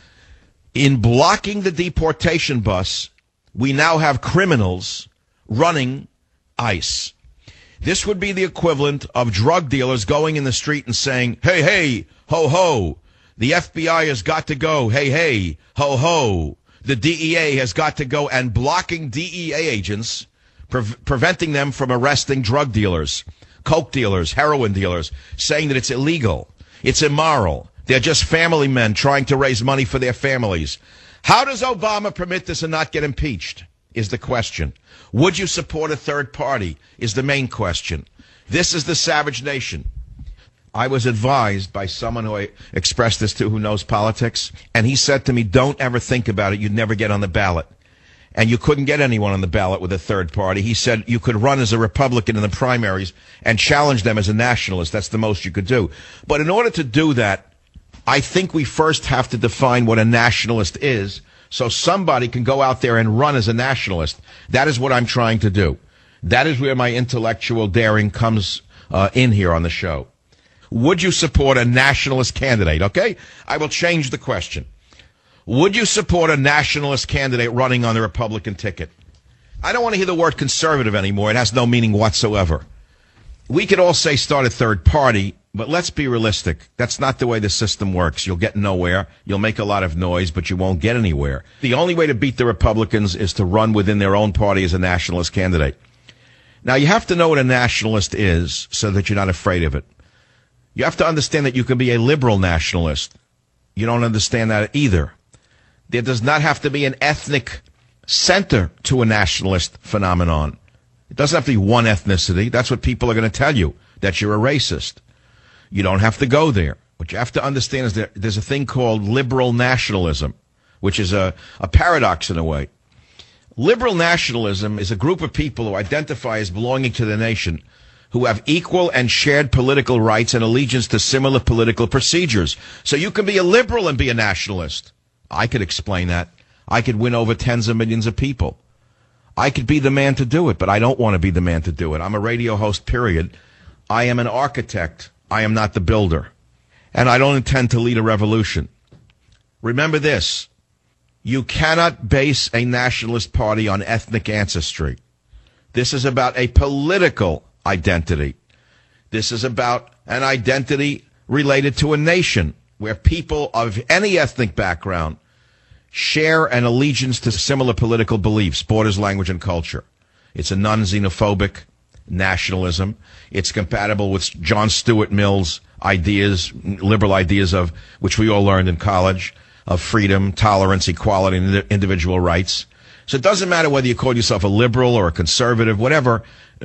B: In blocking the deportation bus, we now have criminals running ICE. This would be the equivalent of drug dealers going in the street and saying, hey, hey, ho, ho, the FBI has got to go, hey, hey, ho, ho. The DEA has got to go, and blocking DEA agents, preventing them from arresting drug dealers, coke dealers, heroin dealers, saying that it's illegal, it's immoral. They're just family men trying to raise money for their families. How does Obama permit this and not get impeached, is the question. Would you support a third party, is the main question. This is the savage nation. I was advised by someone who I expressed this to who knows politics, and he said to me, don't ever think about it. You'd never get on the ballot. And you couldn't get anyone on the ballot with a third party. He said you could run as a Republican in the primaries and challenge them as a nationalist. That's the most you could do. But in order to do that, I think we first have to define what a nationalist is so somebody can go out there and run as a nationalist. That is what I'm trying to do. That is where my intellectual daring comes in here on the show. Would you support a nationalist candidate? Okay? I will change the question. Would you support a nationalist candidate running on the Republican ticket? I don't want to hear the word conservative anymore. It has no meaning whatsoever. We could all say start a third party, but let's be realistic. That's not the way the system works. You'll get nowhere. You'll make a lot of noise, but you won't get anywhere. The only way to beat the Republicans is to run within their own party as a nationalist candidate. Now, you have to know what a nationalist is so that you're not afraid of it. You have to understand that you can be a liberal nationalist. You don't understand that either. There does not have to be an ethnic center to a nationalist phenomenon. It doesn't have to be one ethnicity. That's what people are going to tell you, that you're a racist. You don't have to go there. What you have to understand is that there's a thing called liberal nationalism, which is a paradox in a way. Liberal nationalism is a group of people who identify as belonging to the nation, who have equal and shared political rights and allegiance to similar political procedures. So you can be a liberal and be a nationalist. I could explain that. I could win over tens of millions of people. I could be the man to do it, but I don't want to be the man to do it. I'm a radio host, period. I am an architect. I am not the builder. And I don't intend to lead a revolution. Remember this. You cannot base a nationalist party on ethnic ancestry. This is about a political identity. This is about an identity related to a nation where people of any ethnic background share an allegiance to similar political beliefs, borders, language, and culture. It's a non-xenophobic nationalism. It's compatible with John Stuart Mill's ideas, liberal ideas of which we all learned in college, of freedom, tolerance, equality, and individual rights. So it doesn't matter whether you call yourself a liberal or a conservative, whatever,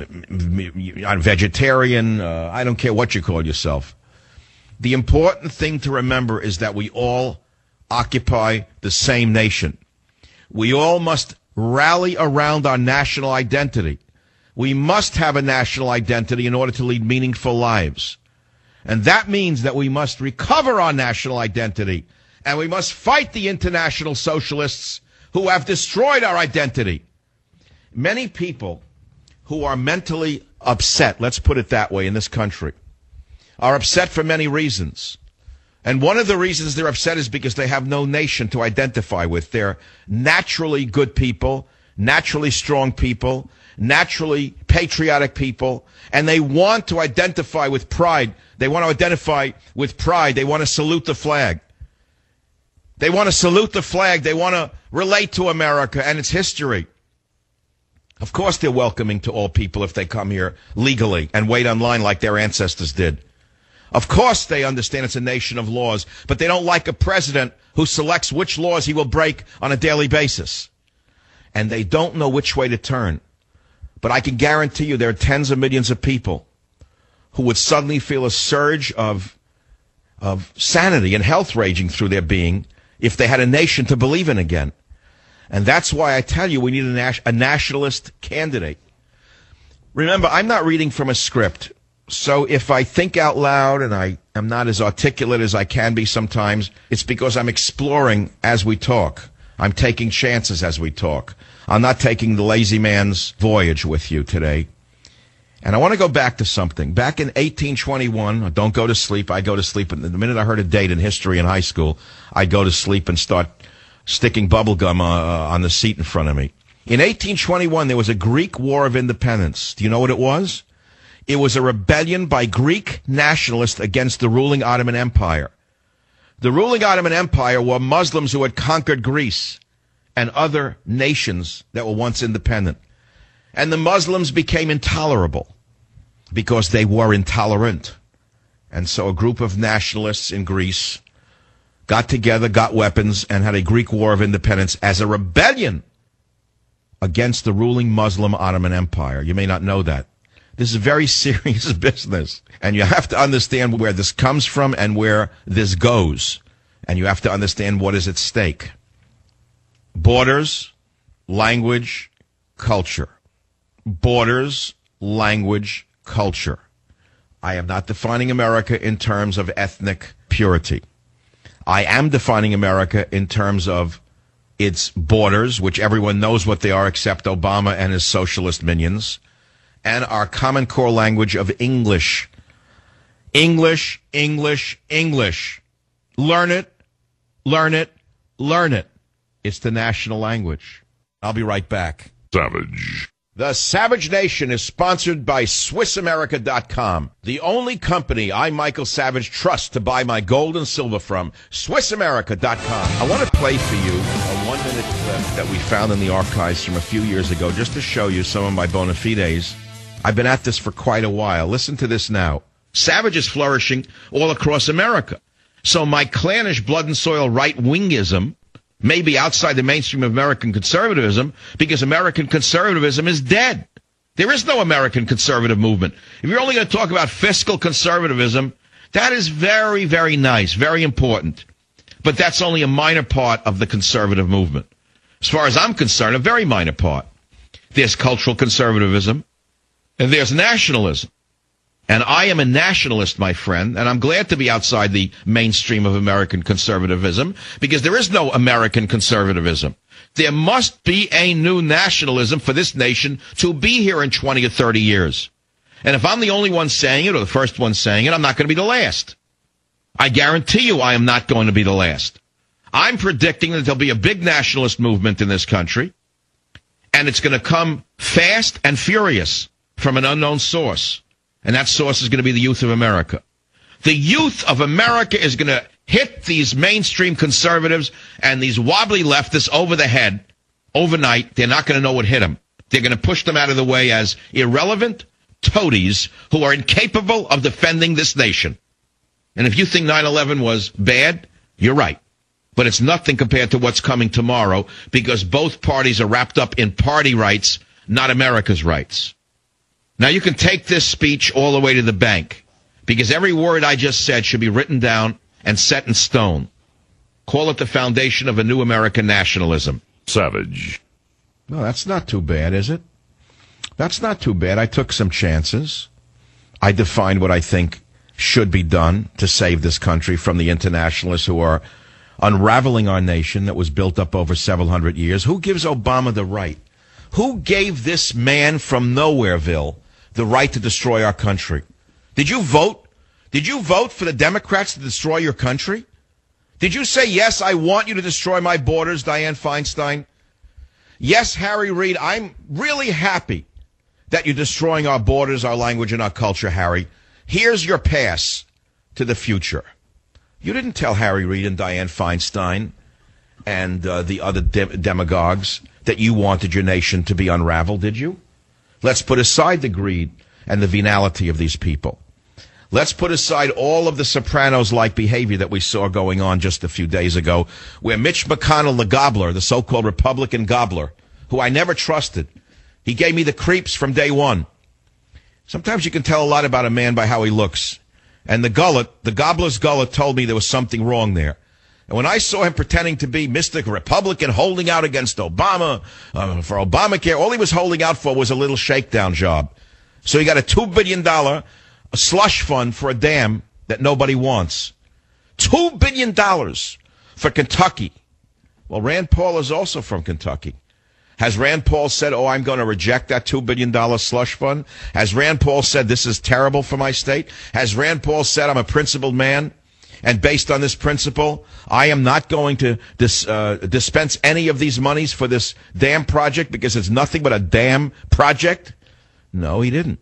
B: a vegetarian, I don't care what you call yourself. The important thing to remember is that we all occupy the same nation. We all must rally around our national identity. We must have a national identity in order to lead meaningful lives. And that means that we must recover our national identity, and we must fight the international socialists who have destroyed our identity. Many people who are mentally upset, let's put it that way, in this country, are upset for many reasons. And one of the reasons they're upset is because they have no nation to identify with. They're naturally good people, naturally strong people, naturally patriotic people, and they want to identify with pride. They want to identify with pride. They want to salute the flag. They want to salute the flag. They want to relate to America and its history. Of course they're welcoming to all people if they come here legally and wait online like their ancestors did. Of course they understand it's a nation of laws, but they don't like a president who selects which laws he will break on a daily basis. And they don't know which way to turn. But I can guarantee you there are tens of millions of people who would suddenly feel a surge of sanity and health raging through their being if they had a nation to believe in again. And that's why I tell you we need a nationalist candidate. Remember, I'm not reading from a script. So if I think out loud and I am not as articulate as I can be sometimes, it's because I'm exploring as we talk. I'm taking chances as we talk. I'm not taking the lazy man's voyage with you today. And I want to go back to something. Back in 1821, don't go to sleep. I go to sleep. And the minute I heard a date in history in high school, I'd go to sleep and start sticking bubble gum on the seat in front of me. In 1821, there was a Greek War of Independence. Do you know what it was? It was a rebellion by Greek nationalists against the ruling Ottoman Empire. The ruling Ottoman Empire were Muslims who had conquered Greece and other nations that were once independent. And the Muslims became intolerable because they were intolerant. And so a group of nationalists in Greece got together, got weapons, and had a Greek War of Independence as a rebellion against the ruling Muslim Ottoman Empire. You may not know that. This is very serious business. And you have to understand where this comes from and where this goes. And you have to understand what is at stake. Borders, language, culture. Borders, language, culture. I am not defining America in terms of ethnic purity. I am defining America in terms of its borders, which everyone knows what they are except Obama and his socialist minions, and our common core language of English. English, English, English. Learn it, learn it, learn it. It's the national language. I'll be right back.
A: Savage.
B: The Savage Nation is sponsored by SwissAmerica.com, the only company I, Michael Savage, trust to buy my gold and silver from. SwissAmerica.com. I want to play for you a 1-minute clip that we found in the archives from a few years ago just to show you some of my bona fides. I've been at this for quite a while. Listen to this now. Savage is flourishing all across America. So my clannish blood and soil right-wingism may be outside the mainstream of American conservatism because American conservatism is dead. There is no American conservative movement. If you're only going to talk about fiscal conservatism, that is very, very nice, very important. But that's only a minor part of the conservative movement. As far as I'm concerned, a very minor part. There's cultural conservatism, and there's nationalism. And I am a nationalist, my friend, and I'm glad to be outside the mainstream of American conservatism because there is no American conservatism. There must be a new nationalism for this nation to be here in 20 or 30 years. And if I'm the only one saying it or the first one saying it, I'm not going to be the last. I guarantee you I am not going to be the last. I'm predicting that there'll be a big nationalist movement in this country, and it's going to come fast and furious from an unknown source. And that source is going to be the youth of America. The youth of America is going to hit these mainstream conservatives and these wobbly leftists over the head overnight. They're not going to know what hit them. They're going to push them out of the way as irrelevant toadies who are incapable of defending this nation. And if you think 9/11 was bad, you're right. But it's nothing compared to what's coming tomorrow because both parties are wrapped up in party rights, not America's rights. Now, you can take this speech all the way to the bank because every word I just said should be written down and set in stone. Call it the foundation of a new American nationalism.
A: Savage.
B: No, that's not too bad, is it? That's not too bad. I took some chances. I defined what I think should be done to save this country from the internationalists who are unraveling our nation that was built up over several hundred years. Who gives Obama the right? Who gave this man from Nowhereville the right to destroy our country? Did you vote? Did you vote for the Democrats to destroy your country? Did you say, yes, I want you to destroy my borders, Dianne Feinstein? Yes, Harry Reid, I'm really happy that you're destroying our borders, our language, and our culture, Harry. Here's your pass to the future. You didn't tell Harry Reid and Dianne Feinstein and the other demagogues that you wanted your nation to be unraveled, did you? Let's put aside the greed and the venality of these people. Let's put aside all of the Sopranos-like behavior that we saw going on just a few days ago, where Mitch McConnell, the gobbler, the so-called Republican gobbler, who I never trusted, he gave me the creeps from day one. Sometimes you can tell a lot about a man by how he looks. And the gobbler's gullet told me there was something wrong there. And when I saw him pretending to be Mr. Republican holding out against Obama for Obamacare, all he was holding out for was a little shakedown job. So he got a $2 billion slush fund for a dam that nobody wants. $2 billion for Kentucky. Well, Rand Paul is also from Kentucky. Has Rand Paul said, oh, I'm going to reject that $2 billion slush fund? Has Rand Paul said this is terrible for my state? Has Rand Paul said I'm a principled man? And based on this principle, I am not going to dispense any of these monies for this dam project because it's nothing but a dam project? No, he didn't.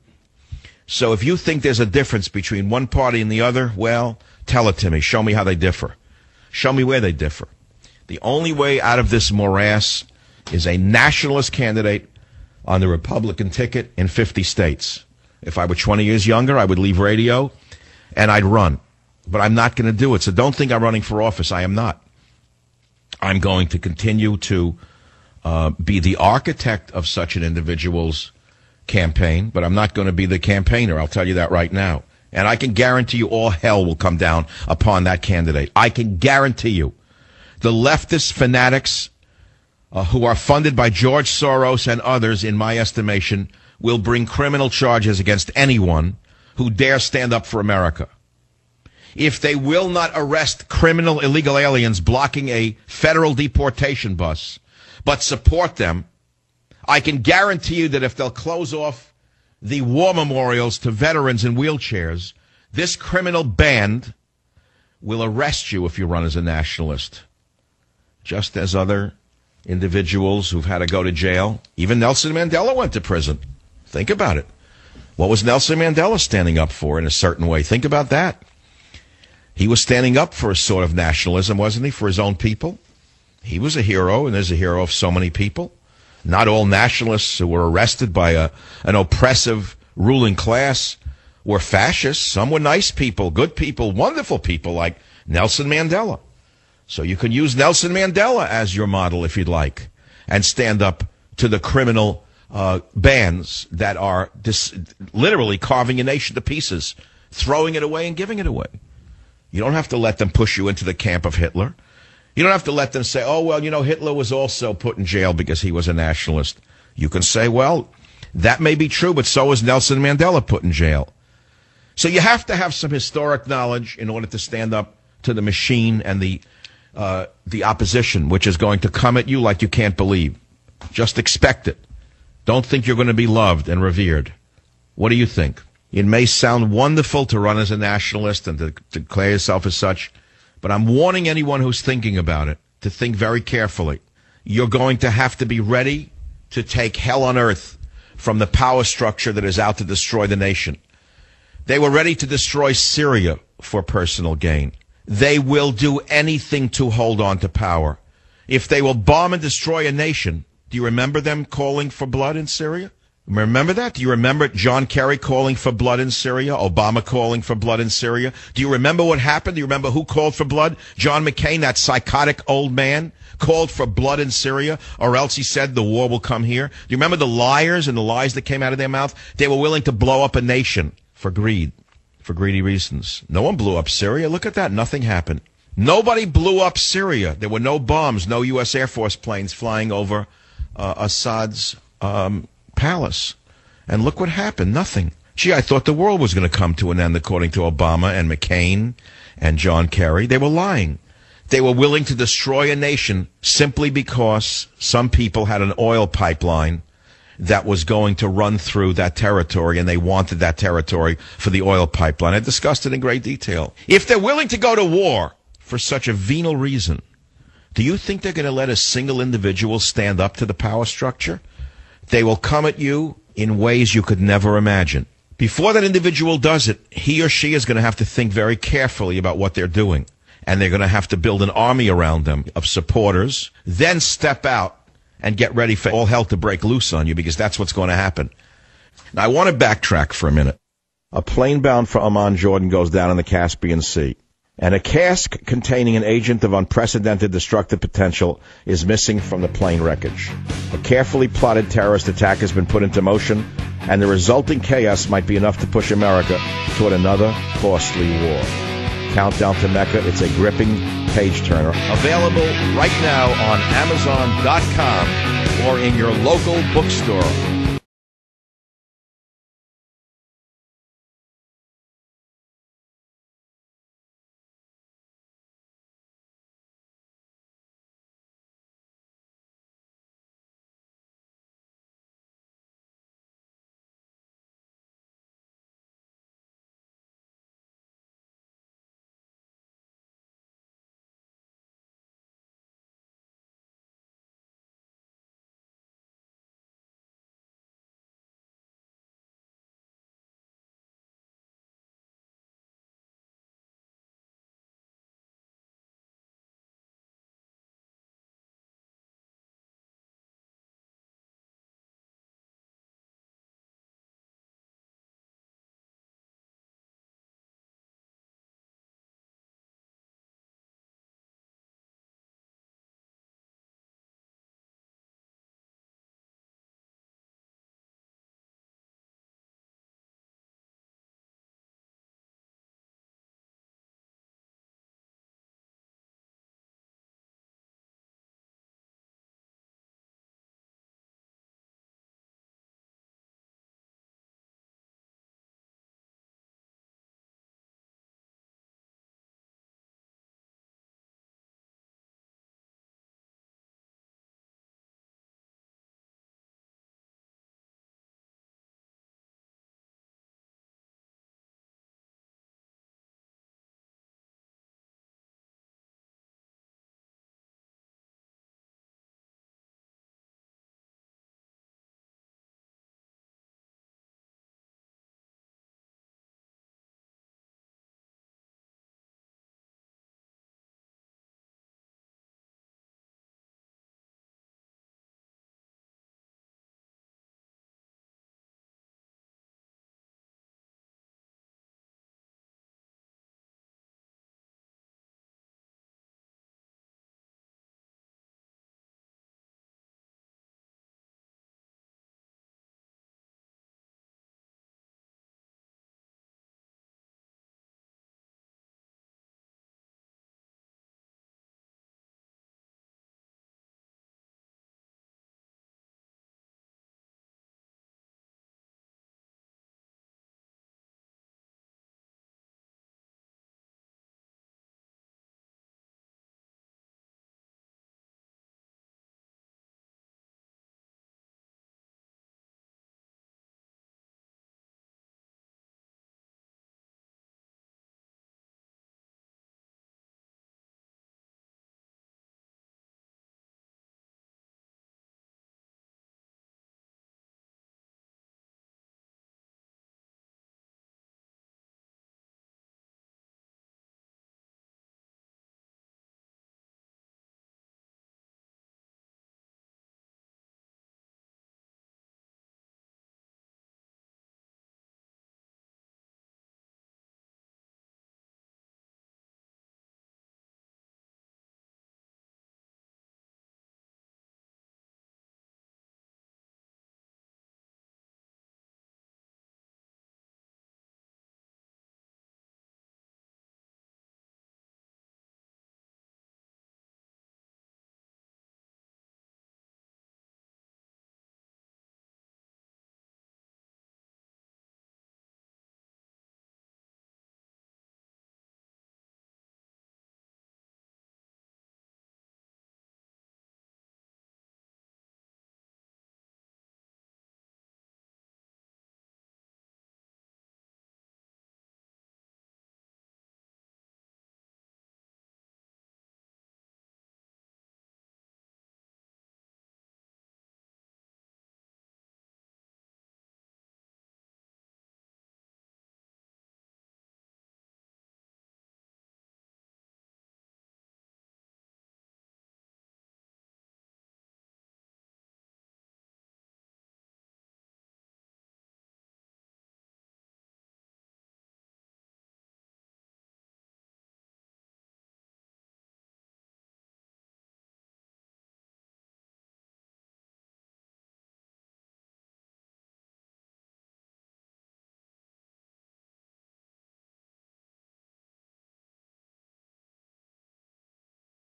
B: So if you think there's a difference between one party and the other, well, tell it to me. Show me how they differ. Show me where they differ. The only way out of this morass is a nationalist candidate on the Republican ticket in 50 states. If I were 20 years younger, I would leave radio and I'd run. But I'm not going to do it. So don't think I'm running for office. I am not. I'm going to continue to be the architect of such an individual's campaign, but I'm not going to be the campaigner. I'll tell you that right now. And I can guarantee you all hell will come down upon that candidate. I can guarantee you. The leftist fanatics who are funded by George Soros and others, in my estimation, will bring criminal charges against anyone who dare stand up for America. If they will not arrest criminal illegal aliens blocking a federal deportation bus, but support them, I can guarantee you that if they'll close off the war memorials to veterans in wheelchairs, this criminal band will arrest you if you run as a nationalist, just as other individuals who've had to go to jail. Even Nelson Mandela went to prison. Think about it. What was Nelson Mandela standing up for in a certain way? Think about that. He was standing up for a sort of nationalism, wasn't he, for his own people? He was a hero, and there's a hero of so many people. Not all nationalists who were arrested by an oppressive ruling class were fascists. Some were nice people, good people, wonderful people like Nelson Mandela. So you can use Nelson Mandela as your model if you'd like, and stand up to the criminal bands that are literally carving a nation to pieces, throwing it away and giving it away. You don't have to let them push you into the camp of Hitler. You don't have to let them say, oh, well, you know, Hitler was also put in jail because he was a nationalist. You can say, well, that may be true, but so was Nelson Mandela put in jail. So you have to have some historic knowledge in order to stand up to the machine and the opposition, which is going to come at you like you can't believe. Just expect it. Don't think you're going to be loved and revered. What do you think? It may sound wonderful to run as a nationalist and to declare yourself as such, but I'm warning anyone who's thinking about it to think very carefully. You're going to have to be ready to take hell on earth from the power structure that is out to destroy the nation. They were ready to destroy Syria for personal gain. They will do anything to hold on to power. If they will bomb and destroy a nation, do you remember them calling for blood in Syria? Remember that? Do you remember John Kerry calling for blood in Syria? Obama calling for blood in Syria? Do you remember what happened? Do you remember who called for blood? John McCain, that psychotic old man, called for blood in Syria, or else he said the war will come here. Do you remember the liars and the lies that came out of their mouth? They were willing to blow up a nation for greed, for greedy reasons. No one blew up Syria. Look at that. Nothing happened. Nobody blew up Syria. There were no bombs, no U.S. Air Force planes flying over Assad's palace. And look what happened. Nothing. Gee, I thought the world was going to come to an end, according to Obama and McCain and John Kerry. They were lying. They were willing to destroy a nation simply because some people had an oil pipeline that was going to run through that territory, and they wanted that territory for the oil pipeline. I discussed it in great detail. If they're willing to go to war for such a venal reason, do you think they're going to let a single individual stand up to the power structure? They will come at you in ways you could never imagine. Before that individual does it, he or she is going to have to think very carefully about what they're doing. And they're going to have to build an army around them of supporters, then step out and get ready for all hell to break loose on you, because that's what's going to happen. Now, I want to backtrack for a minute. A plane bound for Amman, Jordan goes down in the Caspian Sea, and a cask containing an agent of unprecedented destructive potential is missing from the plane wreckage. A carefully plotted terrorist attack has been put into motion, and the resulting chaos might be enough to push America toward another costly war. Countdown to Mecca. It's a gripping page-turner. Available right now on Amazon.com or in your local bookstore.